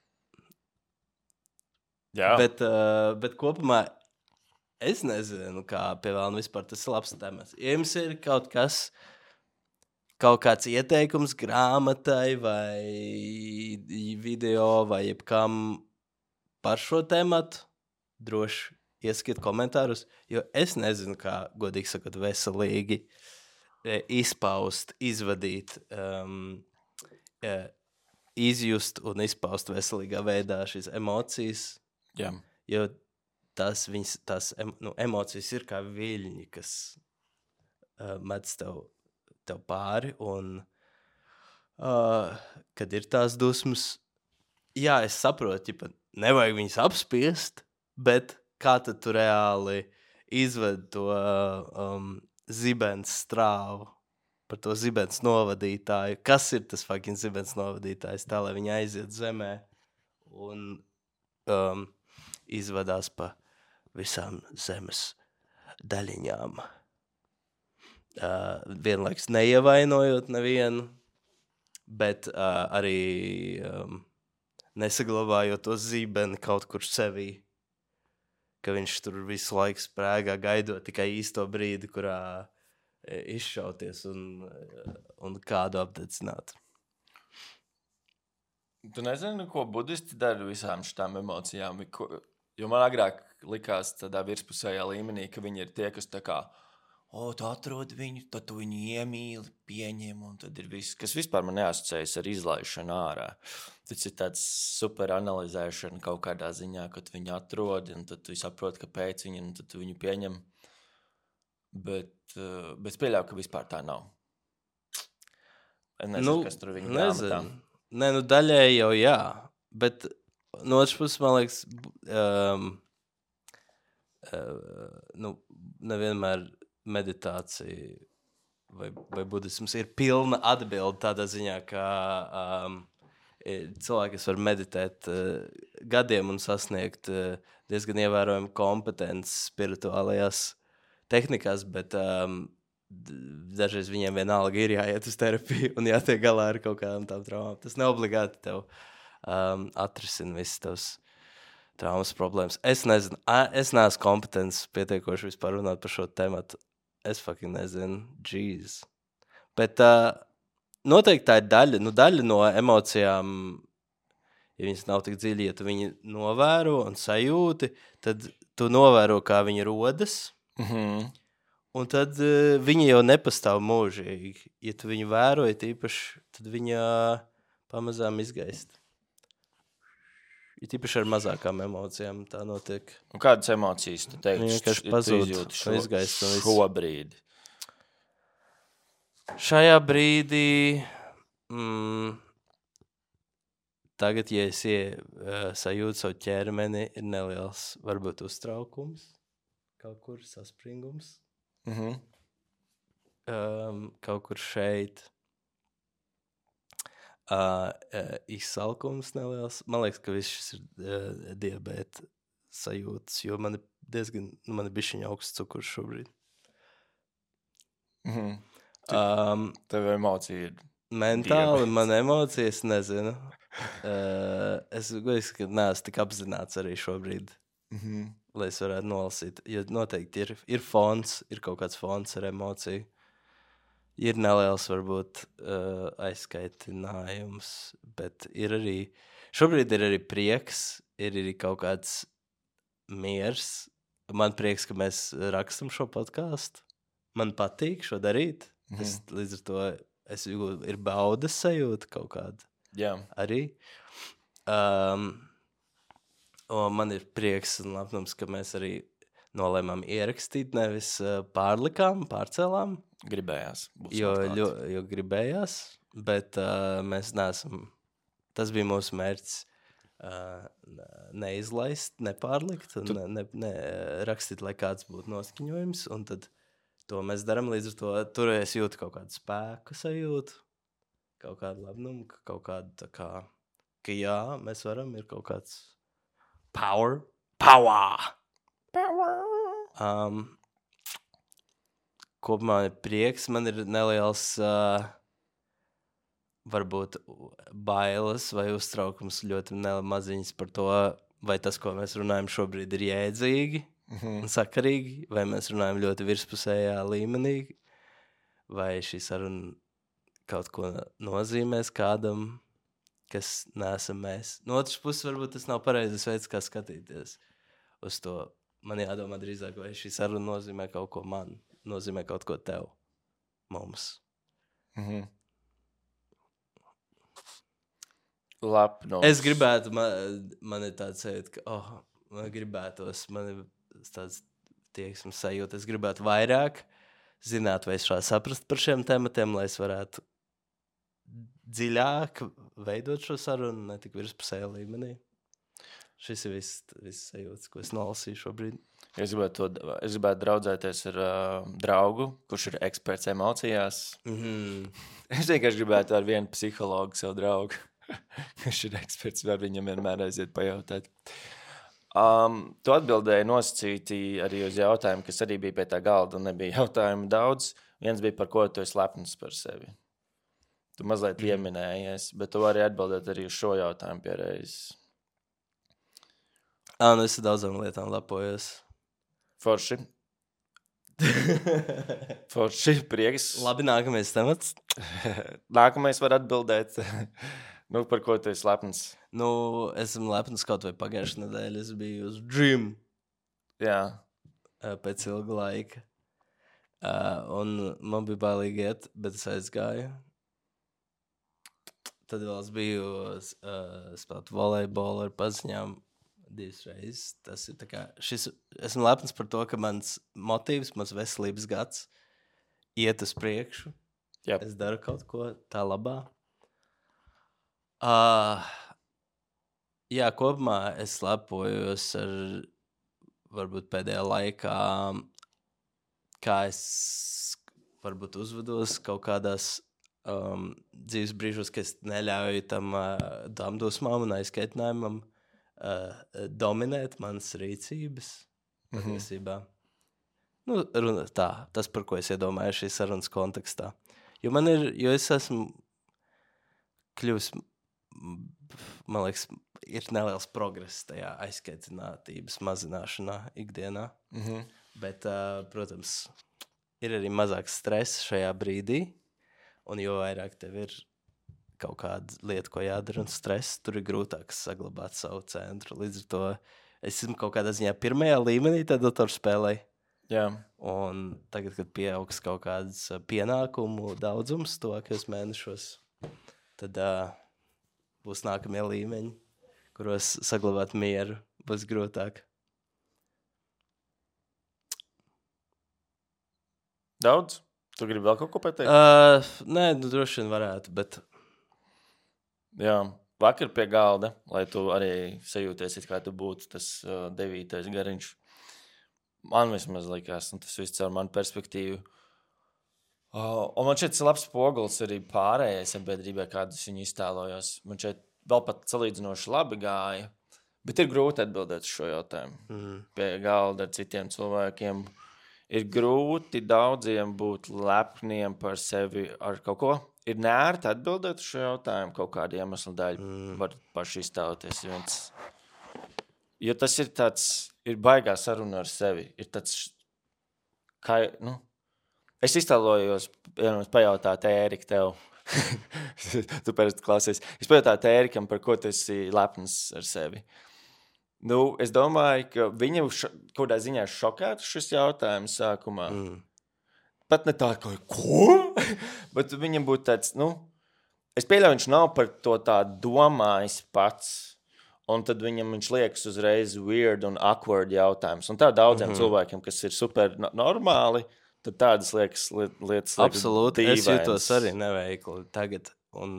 Jā. Bet, uh, bet kopumā es nezinu, kā pie vēlna vispār tas ir labs temats. Ja jums ir kaut kas, kaut kāds ieteikums grāmatai vai video vai jebkam par šo tematu, droši ieskiet komentārus, jo es nezinu, kā, godīgi sakot, veselīgi izpaust, izvadīt, um, izjust un izpaust veselīgā veidā šīs emocijas. Jā. Jo tās, viņas, tās nu, emocijas ir kā viļņi, kas uh, met tev, tev pāri, un uh, kad ir tās dusmas, jā, es saprotu, ja nevajag viņas apspiest, Bet kā tad tu reāli izved to um, zibens strāvu par to zibens novadītāju? Kas ir tas fucking zibens novadītājs? Tā, lai viņi aiziet zemē un um, izvadās pa visām zemes daļiņām. Uh, vienlaiks neievainojot nevienu, bet uh, arī um, nesaglabājot to zibeni kaut kur sevī, ka viņš tur visu laiku sprēgā gaidot tikai īsto brīdi, kurā e, izšauties un, un kādu apdecināt. Tu nezini, ko budisti dara visām šitām emocijām? Ko, jo man agrāk likās tādā virspusējā līmenī, ka viņi ir tie, kas tā kā o, tu atrod viņu, tad tu viņu iemīli, pieņem, un tad ir viss, kas vispār man neasociējas ar izlaišanu ārā. Tas ir tāds super analizēšana kaut kādā ziņā, kad tu viņu atrodi, un tad tu saproti, kāpēc viņu, un tad tu viņu pieņem. Bet, bet es pieļauju, ka vispār tā nav. Es nezinu, nu, kas tur viņu grāmatā. Nē, nu daļēji jau jā, bet no otras puses, man liekas, um, uh, nu, nevienmēr meditācija vai, vai budisms ir pilna atbilde tādā ziņā, ka um, cilvēki, kas var meditēt uh, gadiem un sasniegt uh, diezgan ievērojumu kompetences spirituālajās tehnikās, bet um, dažreiz viņiem vienalga ir jāiet uz terapiju un jātiek galā ar kaut kādām tām traumām. Tas neobligāti tev um, atrisina visas tavas traumas problēmas. Es nezinu, es neesmu kompetents pietiekoši vispār runāt par šo tematu. Es fucking nezinu, jeez. Bet uh, noteikti tā ir daļa, nu daļa no emocijām, ja viņas nav tik dziļi, ja tu viņi novēro un sajūti, tad tu novēro, kā viņi rodas, mm-hmm. un tad uh, viņi jau nepastāv mūžīgi. Ja tu viņu vēroji tīpaši, tad viņa pamazām izgaist. Ir tīpaši ar mazākām emocijām tā notiek. Un kādas emocijas tu teiksi, tu pazūd, šo, izgaist, šobrīd? Šajā brīdī, mm, tagad, ja es ie, uh, sajūtu savu ķermeni, ir neliels, varbūt uztraukums, kaut kur saspringums, mm-hmm. um, kaut kur šeit. Uh, uh, izsalkums neliels. Man liekas, ka viss šis ir uh, diabēta sajūtas, jo man ir diezgan, nu, man ir bišķiņa augsts cukurs šobrīd. Mm-hmm. Um, Tev emocija ir mentāli, diabēts. Man emocijas, nezinu. Uh, es godīgi, ka neesmu tik apzināts arī šobrīd, mm-hmm. lai es varētu nolasīt. Jo noteikti ir, ir fons, ir kaut kāds fons ar emociju. Ir neliels, varbūt, uh, aizskaitinājums, bet ir arī, šobrīd ir arī prieks, ir arī kaut kāds miers. Man prieks, ka mēs rakstam šo podcastu. Man patīk šo darīt. Mm-hmm. Es, līdz ar to es jūtu, ir baudas sajūta kaut kāda. Jā. Arī. Um, un man ir prieks un labnums, ka mēs arī nolēmām ierakstīt, nevis uh, pārlikām, pārcēlām. Gribējās. Jo, jo, jo gribējās, bet uh, mēs neesam, tas bija mūsu mērķis, uh, neizlaist, nepārlikt un tu... ne, ne, ne, rakstīt, lai kāds būtu noskaņojums, un tad to mēs darām līdz ar to, tur es jūtu kaut kādu spēku sajūtu, kaut kādu labnumu, kaut kādu tā kā, ka jā, mēs varam, ir kaut kāds power, power, power, um, kopumā ir prieks, man ir neliels, uh, varbūt bailes vai uztraukums ļoti maziņas par to, vai tas, ko mēs runājam šobrīd, ir jēdzīgi mm-hmm. un sakarīgi, vai mēs runājam ļoti virspusējā līmenī, vai šī saruna kaut ko nozīmēs kādam, kas neesam mēs. No otras puses, varbūt tas nav pareizes veids, kā skatīties uz to. Man jādomā drīzāk, vai šī saruna nozīmē kaut ko man. Nozīmē kaut ko tev, mums. Mm-hmm. Lapnos. Es gribētu, man, man ir tāds sajūta, ka, oh, man gribētos, man ir tāds tieksmes sajūta, es gribētu vairāk zināt, vai es šā saprast par šiem tematiem, lai es varētu dziļāk veidot šo sarunu, ne tik virspusējā līmenī. šis ir viss, viss sajūtas, ko es nolasīju šobrīd. Es gribētu, to, es gribētu draudzēties ar uh, draugu, kurš ir eksperts emocijās. Mm-hmm. Es vienkārši gribētu ar vienu psihologu savu draugu, kurš ir eksperts, var viņam vienmēr aiziet pajautāt. Um, tu atbildēji nosacīti arī uz jautājumu, kas arī bija pie tā galda, un nebija jautājumu daudz. Viens bija, par ko tu esi lepns par sevi. Tu mazliet pieminējies, bet tu vari atbildēt arī uz šo jautājumu pierreiz. Ā, nu es daudzām lietām lepojos. Forši. Forši, prieks. Labi, nākamais temats. Nākamais var atbildēt. Nu, par ko tu esi lepns? Nu, esmu lepns kaut vai pagājušajā nedēļā. Es biju uz gym. Jā. Pēc ilga laika. Un man bija bailīgi iet, bet es aizgāju. Tad vēl es biju spēlēt volejbolu ar paziņām. Divas reizes. Tas ir tā kā, šis, esmu lepns par to, ka mans motīvs, mans veselības gads iet uz priekšu. Yep. Es daru kaut ko tā labā. Uh, jā, kopumā es lepojos ar varbūt pēdējā laikā, kā es varbūt uzvedos kaut kādās um, dzīves brīžos, ka es neļauju tam uh, tām dusmām un aizskaitinājumam Uh, dominēt manas rīcības patiesībā. Mm-hmm. Nu, runa tā, tas, par ko es iedomāju šīs sarunas kontekstā. Jo man ir, jo es esmu kļuvis, man liekas, ir neliels progress tajā aizskaitinātības mazināšanā ikdienā. Mm-hmm. Bet, uh, protams, ir arī mazāk stresa šajā brīdī, un jo vairāk tev ir kaut kāda lieta, ko jādara un stress, tur ir grūtāk saglabāt savu centru. Līdz ar to es esmu kaut kādā ziņā pirmajā līmenī tad datorspēlē. Jā. Un tagad, kad pieaugs kaut kāds pienākumu daudzums tuvākajos mēnešos, tad uh, būs nākamie līmeņi, kuros saglabāt mieru būs grūtāk. Daudz? Tu gribi vēl kaut ko pateikt? Uh, nē, nu droši vien varētu, bet... Jā, vakar pie galda, lai tu arī sajūties, it kā tu būtu tas uh, devītais gariņš. Man vismaz likās, un tas viss caur manu perspektīvu. Uh, un man šeit ir labs spogulis arī pārējai sabiedrībai, kādus viņu iztēlojos. Man šeit vēl pat salīdzinoši labi gāja, bet ir grūti atbildēt uz šo jautājumu. Mm. Pie galda ar citiem cilvēkiem. Ir grūti daudziem būt lepniem par sevi ar kaut ko. Ir nērti atbildēt uz šo jautājumu kaut kādu iemeslu dēļ. Mm. Var paši iztēloties viens. Jo tas ir tāds, ir baigā saruna ar sevi. Ir tāds, kā, nu, es iztēlojos, vienos pajautāt Ērika tev. Tu parasti klausies. Es pajautātu Ērikam, par ko tu esi lepns ar sevi. Nu, es domāju, ka viņam šo, kādā ziņā šokētu šis jautājums sākumā. Mm. Pat ne tā, ka, ko? Bet viņam būtu tāds, nu, es pieļauju, viņš nav par to tā domājis pats. Un tad viņam viņš liekas uzreiz weird un awkward jautājums. Un tā daudziem mm-hmm. cilvēkiem, kas ir super normāli, tad tādas liekas lietas. Absolūti, es jūtos arī neveikli tagad. Un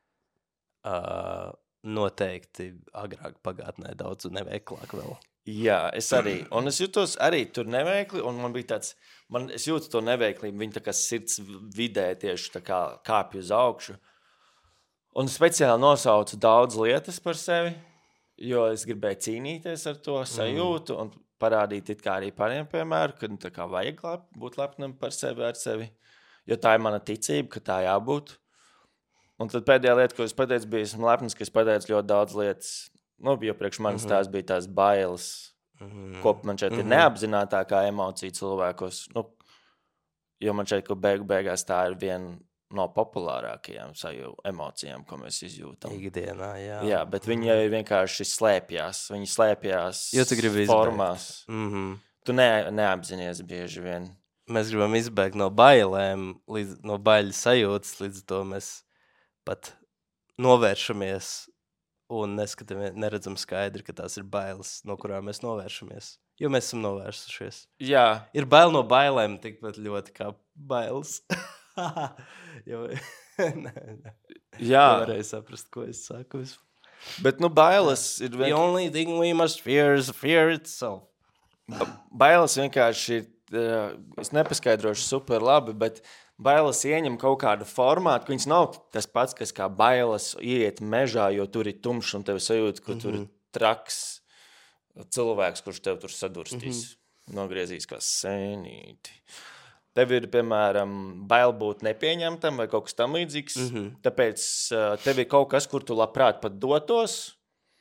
uh, noteikti agrāk pagātnē daudz neveiklāk vēl. Jā, es arī. Un es jūtos arī tur neveikli, un man bija tāds, man, es jūtu to neveiklību, viņa tā kā sirds vidē tieši tā kā kāpj uz augšu. Un speciāli nosaucu daudz lietas par sevi, jo es gribēju cīnīties ar to sajūtu mm. un parādīt it kā arī pāriem piemēru, ka tā kā vajag būt lepnam par sevi ar sevi, jo tā ir mana ticība, ka tā jābūt. Un tad pēdējā lieta, ko es pateicu, bija, esmu lepns, ka es pateicu ļoti daudz lietas. Nu, jo priekš manis mm-hmm. tās bija tās bailes, mm-hmm. ko man šeit mm-hmm. ir neapzinātākā emocija cilvēkos. Nu, jo man šeit, ko beigu beigās tā ir viena no populārākajām sajū emocijām, ko mēs izjūtam. Ikdienā, jā. Jā, bet viņi jau vienkārši slēpjās. Viņi slēpjās jo tu gribi formās. Mm-hmm. Tu ne, neapzinies bieži vien. Mēs gribam izbēgt no bailēm, līdz, no baiļu sajūtas, līdz to mēs pat novēršamies un neskatāmies, neredzam skaidri, ka tās ir bailes, no kurām mēs novēršamies. Jo mēs esam novērsušies. Jā. Ir bail no bailēm tikpat ļoti kā bailes. jo, nē, nē. Jā. Nevarēju saprast, ko es saku. Bet, nu, bailes ir The vienkārši... only thing we must fear is fear itself. Bailes vienkārši ir, es nepaskaidrošu super labi, bet bailes ieņem kaut kādu formātu, ka viņas nav tas pats, kas kā bailes ieiet mežā, jo tur ir tumšs un tev sajūta, ka mm-hmm. tur ir traks cilvēks, kurš tev tur sadurstīs, mm-hmm. nogriezīs kā sēnīti. Tev ir, piemēram, bail būt nepieņemtam vai kaut kas tam līdzīgs, mm-hmm. tāpēc tev ir kaut kas, kur tu labprāt pat dotos,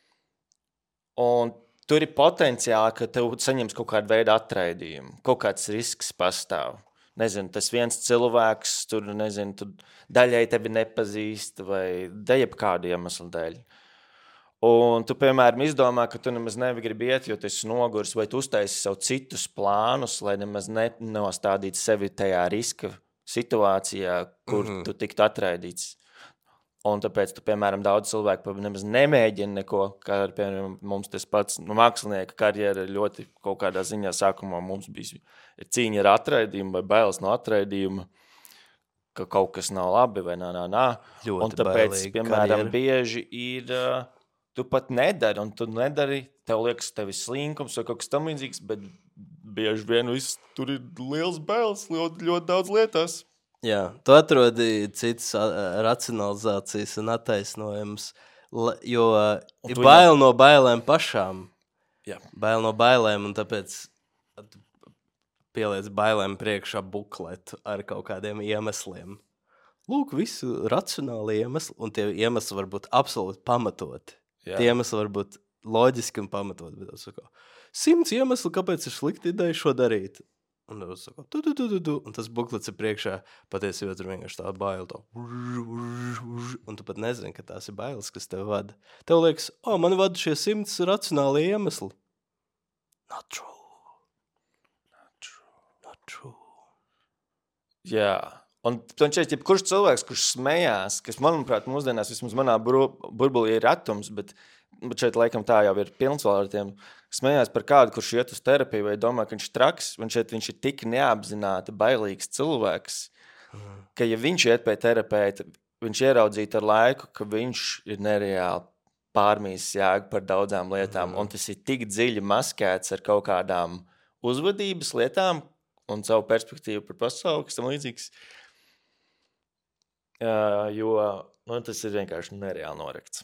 un tur ir potenciāli, ka tev saņems kaut kādu veidu atraidījumu, kaut kāds risks pastāv. Nezinu, tas viens cilvēks, tur, nezinu, tur daļai tevi nepazīst vai dejab kādu iemeslu dēļ. Un tu, piemēram, izdomā, ka tu nemaz negribi iet, jo tu esi nogurs, vai tu uztaisi savu citus plānus, lai nemaz nenostādītu sevi tajā riska situācijā, kur mm-hmm. tu tiktu atraidīts. Un tāpēc tu, piemēram, daudz cilvēku nemaz nemēģina neko, kā ar, piemēram, mums tas pats nu, mākslinieka karjera ļoti kaut kādā ziņā sākumā mums bija cīņa ar atraidījumu vai bailes no atraidījuma, ka kaut kas nav labi vai nā, nā, nā. Ļoti un tāpēc, piemēram, karjera. Bieži ir, uh, tu pat nedari, un tu nedari, tev liekas, tev ir slinkums vai kaut kas tam līdzīgs, bet bieži vien viss tur ir liels bailes, ļoti, ļoti daudz lietās. Jā, tu atrodi citas racionalizācijas un attaisnojumus, jo ir bail no bailēm pašām. Jā. Bail no bailēm, un tāpēc pieliec bailēm priekšā bukletu ar kaut kādiem iemesliem. Lūk, visu racionāli iemesli, un tie iemesli var būt absolūti pamatoti. Jā. Tie iemesli var būt loģiski un pamatoti, bet tas saka, simts iemesli, kāpēc ir slikta ideja šo darīt. Un tas saka, tu, tu, tu, tu, tu, un tas buklets ir priekšā, patiesībā tur vienkārši tā baila tā, un tu pat nezini, ka tās ir bailes, kas tev vada. Tev liekas, o, man vada šie simts racionālie iemesli. Not true. Not true. Not true. Jā, un šeit, ja kurš cilvēks, kurš smējās, kas, manuprāt, mūsdienās vismaz manā bur- burbulī ir atums, bet, bet šeit laikam tā jau ir pilns vēl ar tiem, smējās par kādu, kurš iet uz terapiju vai domā, ka viņš traks, un šeit viņš ir tik neapzināti bailīgs cilvēks, mm. ka ja viņš iet pie terapeita, viņš ieraudzītu ar laiku, ka viņš ir nereāli pārmīs jēga par daudzām lietām, mm. un tas ir tik dziļi maskēts ar kaut kādām uzvedības lietām un savu perspektīvu par pasauli, kas tam līdzīgs, uh, jo nu, tas ir vienkārši nereāli norakts.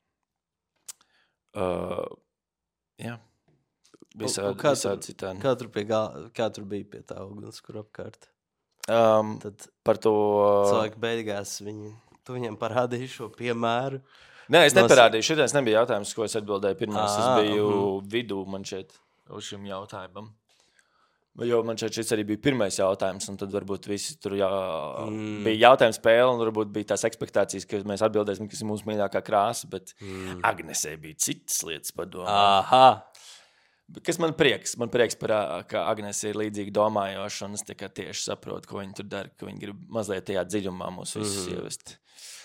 Uh, jā. Visādi, kā, visādi tur, citādi. Kā, tur gā, kā tur bija pie tā uguns, kur apkārt? Um, Tad par to... Cilvēki beigās, viņi, tu viņiem parādīji šo piemēru. Nē, es Nos... neparādīju. Šitais nebija jautājums, ko es atbildēju pirmais. À, es biju uh-huh. vidū man šeit uz šim jautājumam. Jo man šeit šis arī bija pirmais jautājums, un tad varbūt visi tur jā, mm. bija jautājums spēle, un varbūt bija tās ekspektācijas, ka mēs atbildēsim, kas ir mūsu mīļākā krāsa, bet mm. Agnesei bija citas lietas padomā. Aha! Kas man prieks, man prieks par, ka Agnese ir līdzīgi domājoša, un es tā kā tieši saprotu, ko viņi tur dara, ka viņi grib mazliet tajā dziļumā mūs visus mm. ievest.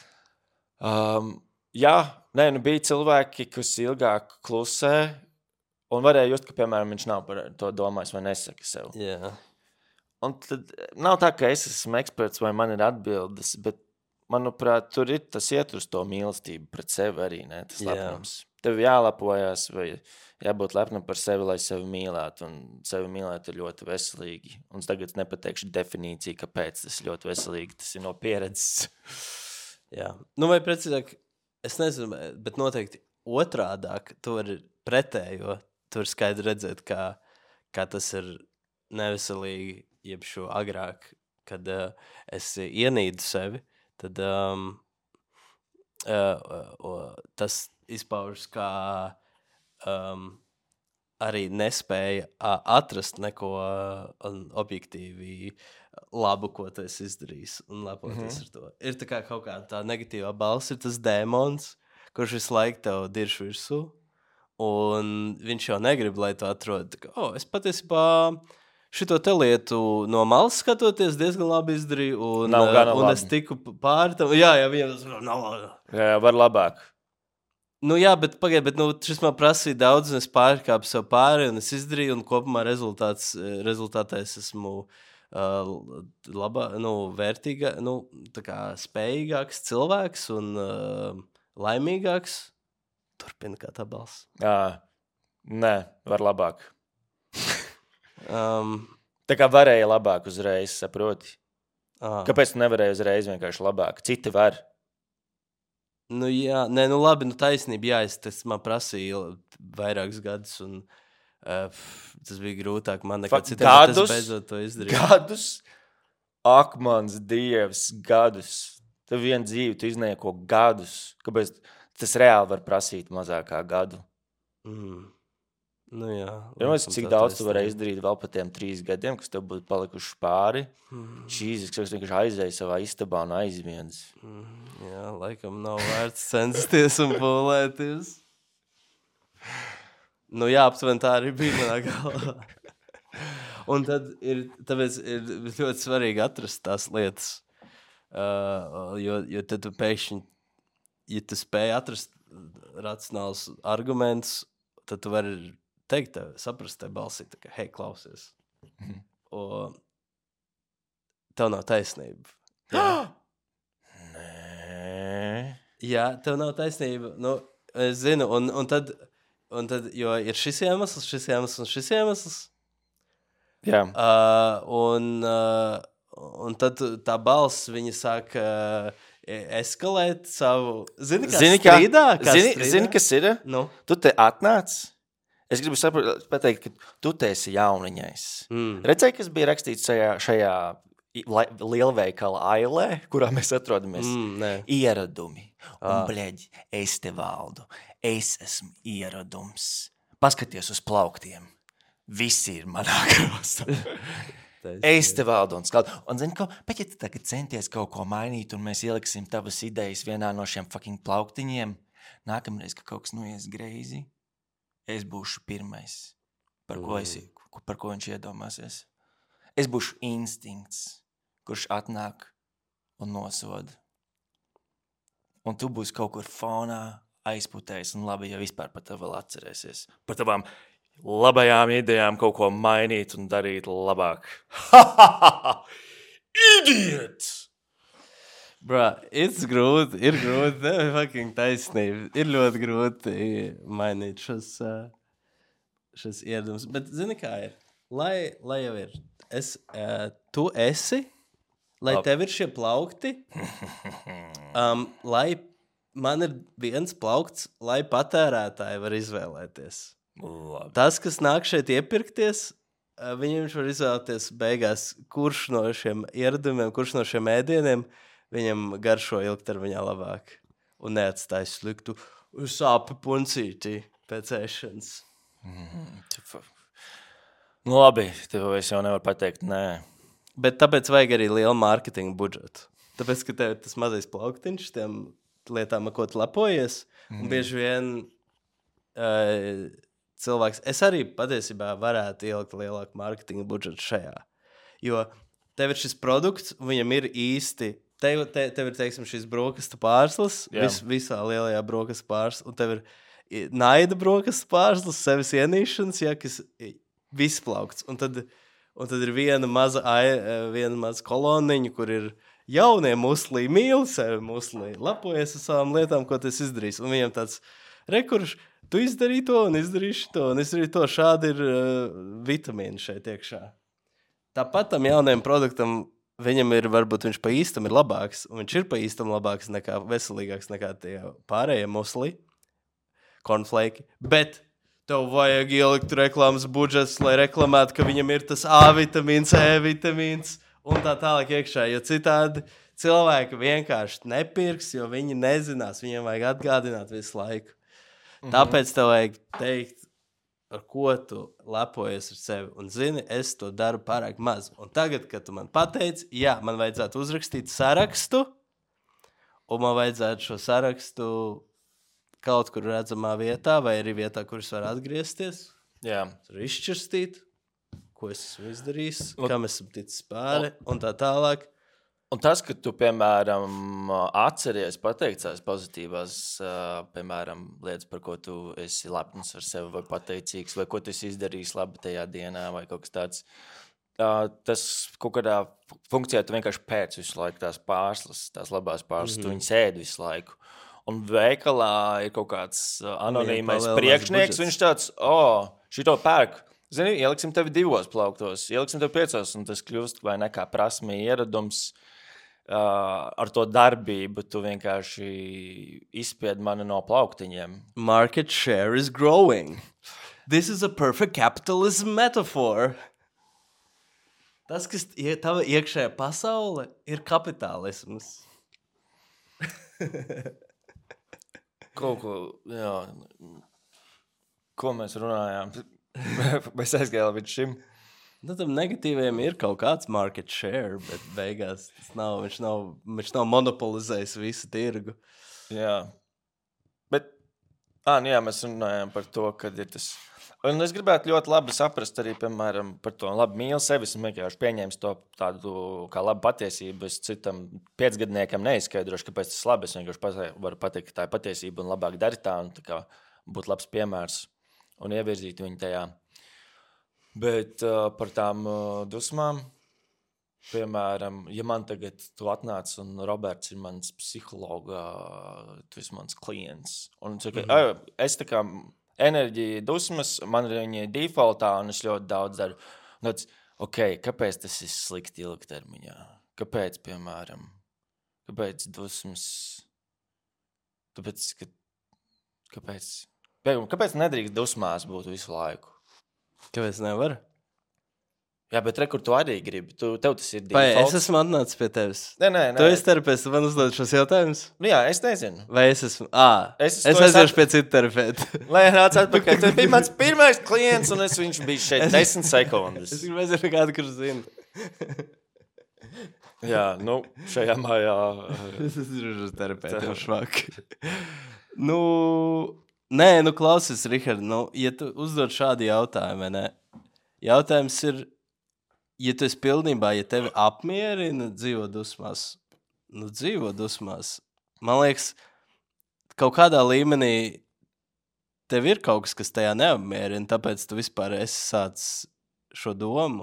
Um, jā, nē, nu bija cilvēki, kas ilgāk klusē, un varēja just, ka, piemēram, viņš nav par to domājis vai nesaka sev. Jā. Un tad nav tā, ka es esmu eksperts vai man ir atbildes, bet, manuprāt, tur ir tas iet uz to mīlestību pret sevi arī, ne, tas lepnums. Tev jālepojas vai jābūt lepnam par sevi, lai sevi mīlētu, un sevi mīlēt ir ļoti veselīgi. Un tagad nepateikšu definīciju, kāpēc tas ir ļoti veselīgi, tas ir no pieredzes. Jā. Nu vai precīzāk, es nezinu, bet noteikti otrādāk, tu vari pretējo, tu vari skaidri redzēt, kā, kā tas ir neveselīgi, jeb šo agrāk, kad uh, es ienīdu sevi, tad um, uh, uh, tas izpaužas kā um, arī nespēja uh, atrast neko uh, objektīvi labu, ko tu esi izdarījis un lepoties mm-hmm. ar to. Ir tā kā kaut kā tā negatīvā balss, ir tas dēmons, kurš visu laiku tev dirš virsū, un viņš jau negrib, lai tu atrod, ka, oh, es patiesībā šito te lietu no malas skatoties diezgan labi izdarīju, un, nav gana un labi. es tiku pāri tam. Jā, jā, viņam tas nav. Jā, var labāk. Nu jā, bet pagaid, bet nu, šis man prasīja daudz, un es pārkāpu sev pāri, un es izdarīju, un kopumā rezultāts, rezultātā es esmu uh, labā, nu, vērtīgā, nu, tā kā spējīgāks cilvēks un uh, laimīgāks. turpina kā tā balss. Jā, nē, var labāk. Um, Tā kā varēja labāk uzreiz, saproti. ah. Kāpēc tu nevarēji uzreiz vienkārši labāk? Citi var. Nu, jā, nē, nu labi, nu taisnība, jā, es, tas man prasīja vairākus gadus, un uh, tas bija grūtāk man nekā Fa- citiem, bet gadus? es beidzot to izdarīju. Gadus? Ak, mans dievs, gadus. Tev vien dzīvi, tu iznieko gadus. Kāpēc tas reāli var prasīt mazāk kā gadu? Mm. Nu jā. Ja mēs, laikam cik tā daudz tu taisnība. varēji izdarīt vēl par tiem trīs gadiem, kas tev būtu palikuši pāri? Mm. Šīs, kas vienkārši aizēja savā istabā un aizviens. Mm, jā, laikam nav vērts censties un pūlēties. Nu jā, aptuveni tā arī bija manā galvā. Un tad ir, tāpēc ir ļoti svarīgi atrast tās lietas. Uh, jo, jo tad tu pēkšņi, ja tu spēj atrast racionālus argumentus, tad tu vari teikt, tev, saprast tev balsī, tā kā, hei, klausies. Mhm. O, tev nav taisnība. Jā. Nē. Jā, tev nav taisnība. Nu, es zinu, un, un, tad, un tad, jo ir šis iemesls, šis iemesls un šis iemesls. Jā. Uh, un, uh, un tad tu- tā balss, viņa sāk uh, eskalēt savu. Zini, kā Zini, kā- strīdā? Kā Zini, strīdā? zini, kas ir? Nu. Tu te atnāc. Es gribu saprat, pateikt, ka tu te esi jauniņais. Mm. Redzēji, kas bija rakstīts šajā, šajā i- lai- lielveikala ailē, kurā mēs atrodamies? Mm, nē. Ieradumi. Un, Ah. bleģi, es te valdu. Es esmu ieradums. Paskaties uz plauktiem. Visi ir manā krāsā. Es te valdu un skatu. Un, zini, ko, bet ja tu tagad centies kaut ko mainīt, un mēs ieliksim tavas idejas vienā no šiem fucking plauktiņiem, nākamreiz, ka kaut kas noies greizi, es būšu pirmais, par ko, es, par ko viņš iedomāsies. Es būšu instinkts, kurš atnāk un nosoda. Un tu būsi kaut kur fonā aizputējis, un labi, ja vispār par tevi vēl atcerēsies. Par tavām labajām idejām kaut ko mainīt un darīt labāk. Ha, ha, ha, ha! Idiot! Bro, it's grūti, ir grūti, tev ir fucking taisnība. Ir ļoti grūti mainīt šos, uh, šos ieradums. Bet zini, kā ir? Lai, lai jau ir, es, uh, tu esi, lai Labi. tev ir šie plaukti, um, lai man ir viens plaukts, lai patērētāji var izvēlēties. Labi. Tas, kas nāk šeit iepirkties, uh, viņiem viņš var izvēlēties beigās, kurš no šiem ieradumiem, kurš no šiem ēdieniem viņam garšo ilgtermiņā labāk un neatstāj sliktu sāpju puncīti pēc ēšanas. Nu labi, tev es jau nevaru pateikt, nē. Bet tāpēc vajag arī lielu mārketinga budžetu. Tāpēc, ka tev ir tas mazais plauktiņš tiem lietām, ar ko tu lepojies, mm. un bieži vien uh, cilvēks, es arī patiesībā varētu ielikt lielāku mārketinga budžetu šajā. Jo tev ir šis produkts, viņam ir īsti, tev, te, tev ir, teiksim, šis brokastu pārslas, Jā. vis, visā lielajā brokastu pārslas, un tev ir i- naida brokastu pārslas, sevis ienīšanas, ja, kas i- viss plaukts. Un tad, un tad ir viena maza, ai, eh, viena maza koloniņa, kur ir jaunie muslī, mīl sevi muslī, lepojas ar savām lietām, ko tas izdarīs. Un viņam tāds rekurš, tu izdarīji to un izdarīši to, un izdarīji to, šādi ir uh, vitamīni šeit iekšā. Tāpat tam jaunajam produktam, viņam ir, varbūt viņš pa īstam ir labāks, un viņš ir pa īstam labāks nekā, veselīgāks nekā tie pārējie musli, cornflake, bet tev vajag ielikt reklāmas budžets, lai reklamētu, ka viņam ir tas A vitamīns, E vitamīns un tā tālāk iekšā, jo citādi cilvēki vienkārši nepirks, jo viņi nezinās, viņiem vajag atgādināt visu laiku. Mm-hmm. Tāpēc tev vajag teikt, ar ko tu lepojies ar sevi. Un zini, es to daru pārāk maz. Un tagad, kad tu man pateici, jā, man vajadzētu uzrakstīt sarakstu, un man vajadzētu šo sarakstu kaut kur redzamā vietā, vai arī vietā, kur es varu atgriezties, Jā. tur izšķirstīt, ko es esmu izdarījis, Ot- kam esmu ticis pāri, un tā tālāk. Un tas, ka tu, piemēram, atceries pateikt tās pozitīvās, ā, piemēram, lietas, par ko tu esi lepns ar sevi vai pateicīgs, vai ko tu esi izdarījis labi tajā dienā, vai kaut kas tāds, ā, tas kaut kādā funkcijā tu vienkārši pēc visu laiku tās pārslas, tās labās pārslas, mm-hmm. tu viņas ēd visu laiku. un veikalā ir kaut kāds uh, anonīmais palielinās priekšnieks. budžets. Viņš tāds, o, oh, šito pērk. Zini, ieliksim tevi divos plauktos, ieliksim tevi piecos, un tas kļūst vai nekā prasmī ieradums. Uh, ar to darbību tu vienkārši izspied mani no plauktiņiem. Market share is growing. This is a perfect capitalism metaphor. Tas, kas ir tava iekšējā pasaule, ir kapitālisms. Kaut ko, jā, ko mēs runājām? Mēs aizgājām līdz šim. Nu, tam negatīviem ir kaut kāds market share, bet beigās tas nav, viņš nav, viņš nav monopolizējis visu tirgu. Jā. Bet, ā, nu jā, mēs runājām par to, kad ir tas... Un es gribētu ļoti labi saprast arī, piemēram, par to labi mīlu sevi. Es vienkārši pieņēmu to tādu kā labu patiesību. Es citam piecgadniekam neizskaidrošu, kāpēc tas labi. Es vienkārši patē, varu pateikt, ka tā ir patiesība un labāk dari tā un tā kā būt labs piemērs un ievirzīt viņu tajā. Bet uh, par tām uh, dusmām, piemēram, ja man tagad tu atnāc un Roberts ir mans psihologa, tu esi mans klients. Un saka, mm-hmm. es tā kā enerģija, dusmas, man ir viņa defaultā un es ļoti daudz daru. Un tāds, ok, kāpēc tas ir slikti ilgtermiņā? Kāpēc, piemēram, kāpēc dusmas? Tāpēc, ka, kāpēc, kāpēc nedrīkst dusmās būt visu laiku? Kāpēc nevar? Jā, bet re, kur tu arī gribi. Tu, tev tas ir Vai defaults. es esmu atnācis pie tevis? Nē, nē, nē. Tu esi terapeits, tu man uzdod šos jautājumus? Nu jā, es nezinu. Vai es esmu... Ā, Es es, to es es aiziešu at- pie citu terapeitu. Lai nāc atpakaļ. Tu bija mans pirmais klients, un es viņš bija šeit desmit sekundes. Es gribu aiziet pie kādu, kurš zina. Jā, nu, šajā mājā. Es esmu uz terapeitu jau švak. Nu, nē, nu klausies, Rihard, nu, ja tu uzdod šādu jautājumu, vai ne? Jautājums ir, ja tu esi pilnībā, ja tevi apmierina dzīvo dusmās, nu dzīvo dusmās, man liekas, kaut kādā līmenī tev ir kaut kas, kas tajā neapmierina, tāpēc tu vispār esi sācis šo domu.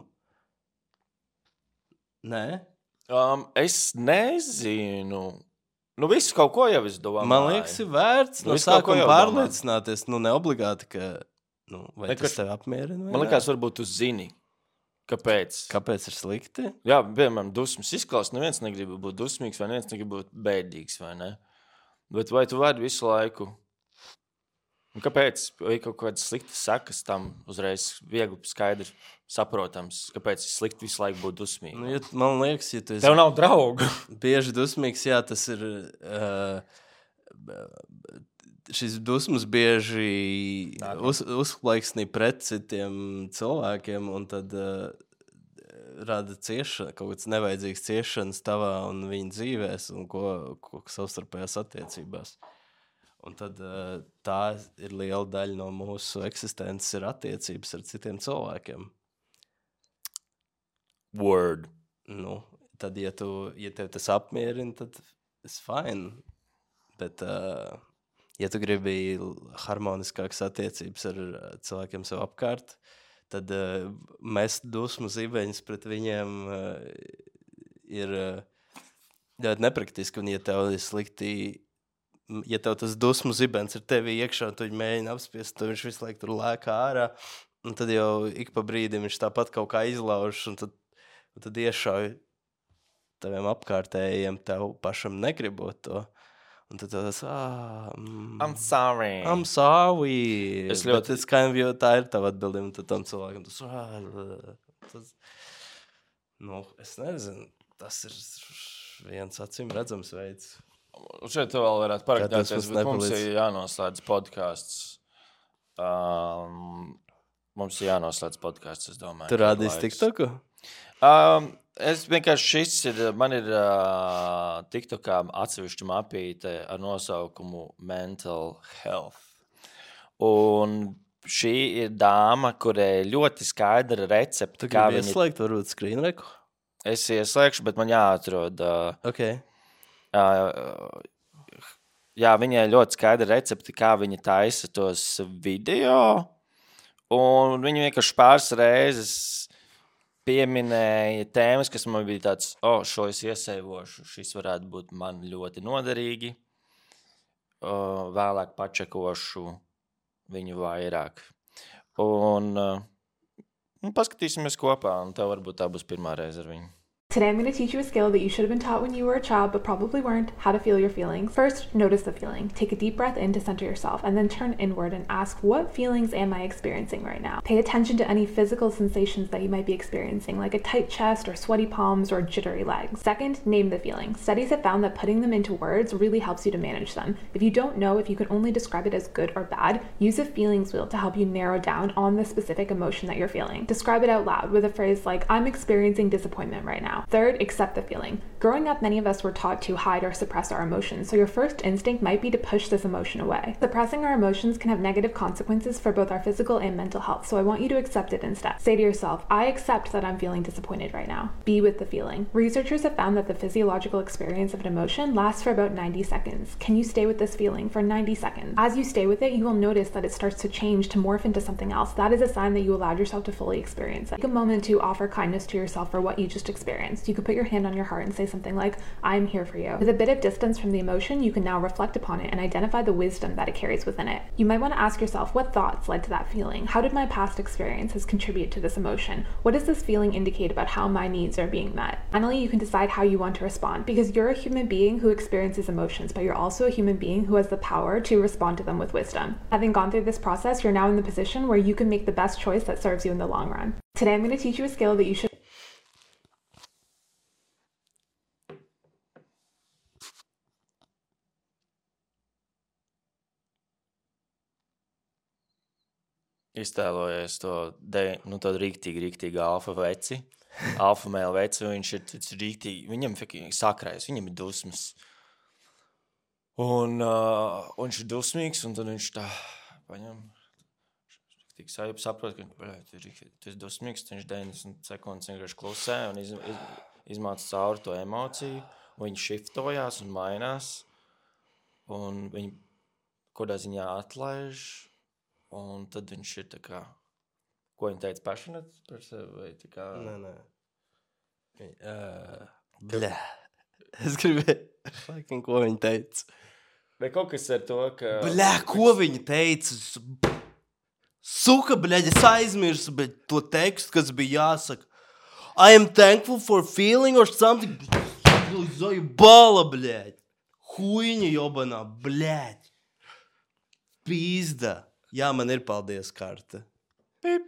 Nē? Um, es nezinu. Nu, visu kaut ko jau es domāju. Man liekas, ir vērts Nu, no visu kaut ko sākuma jau domā. pārliecināties, nu ne obligāti, ka, nu, vai Ne, tas ka- tev apmierina vai Man nē? liekas, varbūt tu zini. Kāpēc? Kāpēc ir slikti? Jā, piemēram, dusmas izklausās. Neviens negrib būt dusmīgs, vai neviens negrib būt bēdīgs, vai ne? Bet vai tu vari visu laiku? Un kāpēc? Vai kaut kādas sliktas sekas tam uzreiz viegli skaidri saprotams? Kāpēc ir slikti visu laiku būt dusmīgam? Nu, ja, man liekas, ja tu esi Tev nav draugu. bieži dusmīgs, jā, tas ir... Uh, šis dusmas bieži Nāk. uz, uzplaiksnī pret citiem cilvēkiem, un tad uh, rada ciešana, kaut kāds nevajadzīgs ciešanas tavā un viņa dzīvēs, un ko, ko savstarpējās attiecībās. Un tad uh, tā ir liela daļa no mūsu eksistences, ir attiecības ar citiem cilvēkiem. Word. Nu, tad, ja, tu, ja tev tas apmierina, tad es fine. Bet, uh, ja tu gribi harmoniskākas attiecības ar uh, cilvēkiem sev apkārt, tad uh, mest dusmu zibeņus pret viņiem uh, ir uh, ļoti nepraktiski. Un ja tev ir slikti, ja tev tas dusmu zibens ir tevi iekšā, un tu viņu mēģini apspiest, tad viņš visu laiku tur lēkā ārā, un tad jau ik pa brīdim viņš tāpat kaut kā izlauž, un tad, un tad iešauj taviem apkārtējiem, tev pašam negribot to. Un tad tas, ah, mm, I'm sorry. I'm sorry. Es Bet ļoti- tas kind of, jo tā ir tava atbildi, un tad tam cilvēkam tas, ah, tas, nu, es nezinu, tas ir viens acīm redzams veids. Un šeit tu vēl varētu Kā tas parakstīties, mums bet mums nepalīdz? ir jānoslēdz podcasts. Um, mums ir jānoslēdz podcasts, es domāju. Tu ka rādīsi laiks. TikToku? Um, es vienkārši šis ir, man ir uh, TikTokā atsevišķa mapīte ar nosaukumu Mental Health. Un šī ir dāma, kurai ļoti skaidra recepte, Tu kā gribi viņa... ieslēgt, varbūt screen reku? Es ieslēgšu, bet man jāatrod... Uh, Ok. uh, jā, viņai ļoti skaidra recepte, kā viņa taisa tos video. Un viņa vienkārši pāris reizes pieminēja tēmas, kas man bija tāds, o, oh, šo es iesaivošu, šis varētu būt man ļoti noderīgi. uh, vēlāk pačekošu viņu vairāk. Un, uh, un paskatīsimies kopā, un tev varbūt tā būs pirmā reize ar viņu. Today I'm going to teach you a skill that you should have been taught when you were a child but probably weren't, how to feel your feelings. First, notice the feeling. Take a deep breath in to center yourself and then turn inward and ask, what feelings am I experiencing right now? Pay attention to any physical sensations that you might be experiencing, like a tight chest or sweaty palms or jittery legs. Second, name the feelings. Studies have found that putting them into words really helps you to manage them. If you don't know if you can only describe it as good or bad, use a feelings wheel to help you narrow down on the specific emotion that you're feeling. Describe it out loud with a phrase like, I'm experiencing disappointment right now. Third, accept the feeling. Growing up, many of us were taught to hide or suppress our emotions, so your first instinct might be to push this emotion away. Suppressing our emotions can have negative consequences for both our physical and mental health, so I want you to accept it instead. Say to yourself, I accept that I'm feeling disappointed right now. Be with the feeling. Researchers have found that the physiological experience of an emotion lasts for about ninety seconds. Can you stay with this feeling for ninety seconds? As you stay with it, you will notice that it starts to change to morph into something else. That is a sign that you allowed yourself to fully experience it. Take a moment to offer kindness to yourself for what you just experienced. You could put your hand on your heart and say something like, I'm here for you. With a bit of distance from the emotion, you can now reflect upon it and identify the wisdom that it carries within it. You might want to ask yourself, what thoughts led to that feeling? How did my past experiences contribute to this emotion? What does this feeling indicate about how my needs are being met? Finally, you can decide how you want to respond, because you're a human being who experiences emotions, but you're also a human being who has the power to respond to them with wisdom. Having gone through this process, you're now in the position where you can make the best choice that serves you in the long run. Today, I'm going to teach you a skill that you should Iztēlojies to, de, nu, to rīktīgi, rīktīgi alfa veci, alfa mēla veci, viņš ir, ir rīktīgi, viņam ir sakrājis, viņam ir dusmas. Un, uh, un viņš ir dusmīgs, un tad viņš tā paņem, tik sajūp, saprot, ka bļā, tu, tu esi dusmīgs, viņš deviņdesmit sekundes vienkārši klusē un iz, iz, izmāca cauri to emociju, un viņi šiftojās un mainās, un viņi kodā ziņā atlaiž, un tad viņš ir tā kā, ko viņi teica, passionate par sevi, vai tā kā... Nē, nē. Uh, bļā. Es gribēju, fucking, ko viņi teica. Vai kaut kas ar to, ka... Bļā, ko viņi teica? Suka, bļā, es aizmirsu, bet to tekstu, kas bija jāsaka. I am thankful for feeling or something. Bala, bļā. Huiņa jobanā, bļā. Pīzda. Jā, man ir paldies karte. Pip.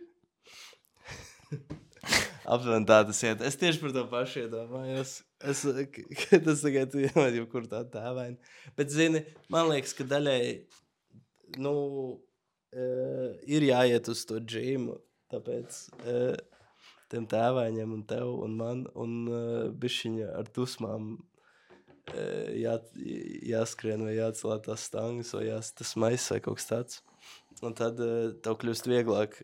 Aptuveni tā tas iet. Es tieši par to pašu iedomājos. Es, tas tagad tu iedomājos, jau kur tā tēvaini. Bet, zini, man liekas, ka daļai, nu, uh, ir jāiet uz to džīmu. Tāpēc uh, tiem tēvaņiem un tev un man un uh, bišķiņa ar dusmām uh, jā, jāskrien vai jācelā tās stangas vai jās tas maiss vai kaut kas tāds. Un tad uh, tev kļūst vieglāk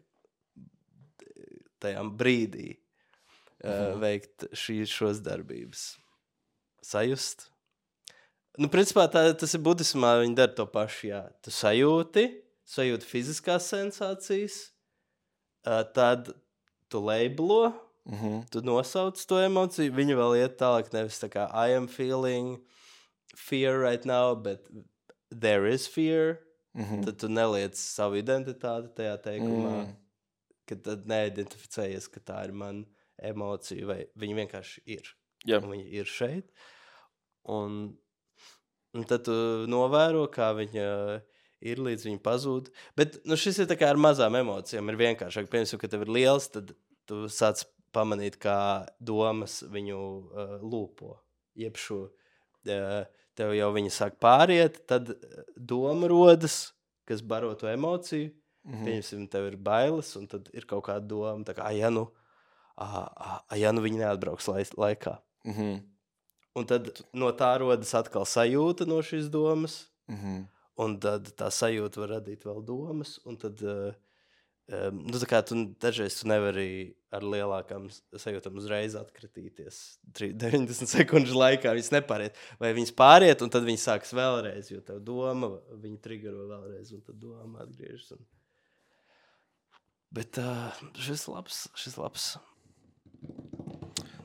tajā brīdī uh, mhm. veikt šī, šos darbības. Sajust. Nu, principā tā, tas ir budismā, viņi dara to pašu, jā. Tu sajūti, sajūti fiziskās sensācijas, uh, tad tu leiblo, mhm. tu nosauc to emociju, viņi vēl iet tālāk, nevis tā kā I am feeling fear right now, but there is fear. Mm-hmm. Tad tu neliec savu identitāti tajā teikumā, mm. ka tad neidentificējies, ka tā ir man emocija, vai viņi vienkārši ir. Yeah. Un viņi ir šeit. Un, un tad tu novēro, kā viņa ir, līdz viņa pazūd. Bet nu, šis ir tā kā ar mazām emocijām, ir vienkāršāk. Piemēram, ka tev ir liels, tad tu sāc pamanīt, kā domas viņu uh, lūpo. Jeb šo... Uh, tev jau viņa sāk pāriet, tad doma rodas, kas baro to emociju. Mm-hmm. Pieņemsim, tev ir bailes, un tad ir kaut kāda doma, tā kā, ja nu, a, a, a, ja nu viņi neatbrauks lai, laikā. Mm-hmm. Un tad no tā rodas atkal sajūta no šīs domas, mm-hmm. un tad tā sajūta var radīt vēl domas, un tad, uh, um, nu tā kā tu dažreiz tu nevari ar lielākām sajūtām uzreiz atkritīties deviņdesmit sekundžu laikā, viņas nepāriet. Vai viņas pāriet, un tad viņas sākas vēlreiz, jo tev doma, viņi triggero vēlreiz, un tad doma atgriežas. Un... Bet uh, šis labs, šis labs.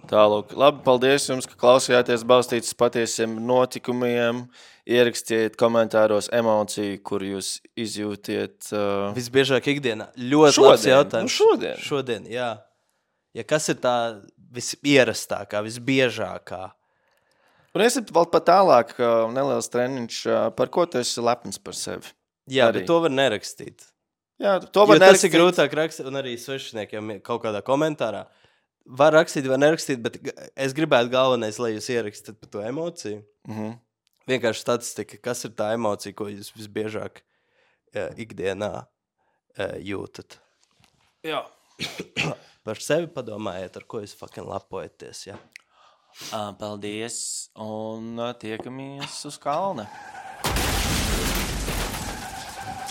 Tālūk. Labi, paldies jums, ka klausījāties balstītas patiesiem notikumiem. Ierakstiet komentāros emociju, kur jūs izjūtiet. Uh... Visbiežāk ikdienā. Ļoti šodien, labs jautājums. Nu šodien. Šodien, jā. Ja kas ir tā visierastākā, visbiežākā? Un es vēl pat tālāk neliels treniņš, par ko tu esi lepns par sevi. Jā, arī. Bet to var nerakstīt. Jā, to var jo nerakstīt. Tas ir grūtāk rakstīt, un arī svešniekiem kaut kādā komentārā. Var rakstīt, var nerakstīt, bet es gribētu galvenais, lai jūs ierakstat par to emociju. Mhm. Vienkārši statistika, kas ir tā emocija, ko jūs visbiežāk uh, ikdienā uh, jūtat. Jā. Par sevi padomājiet, ar ko jūs fucking lapojaties, jā. Uh, paldies, un uh, tiekamies uz kalna.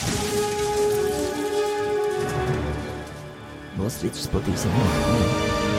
Balstītas patiesiem notikumiem.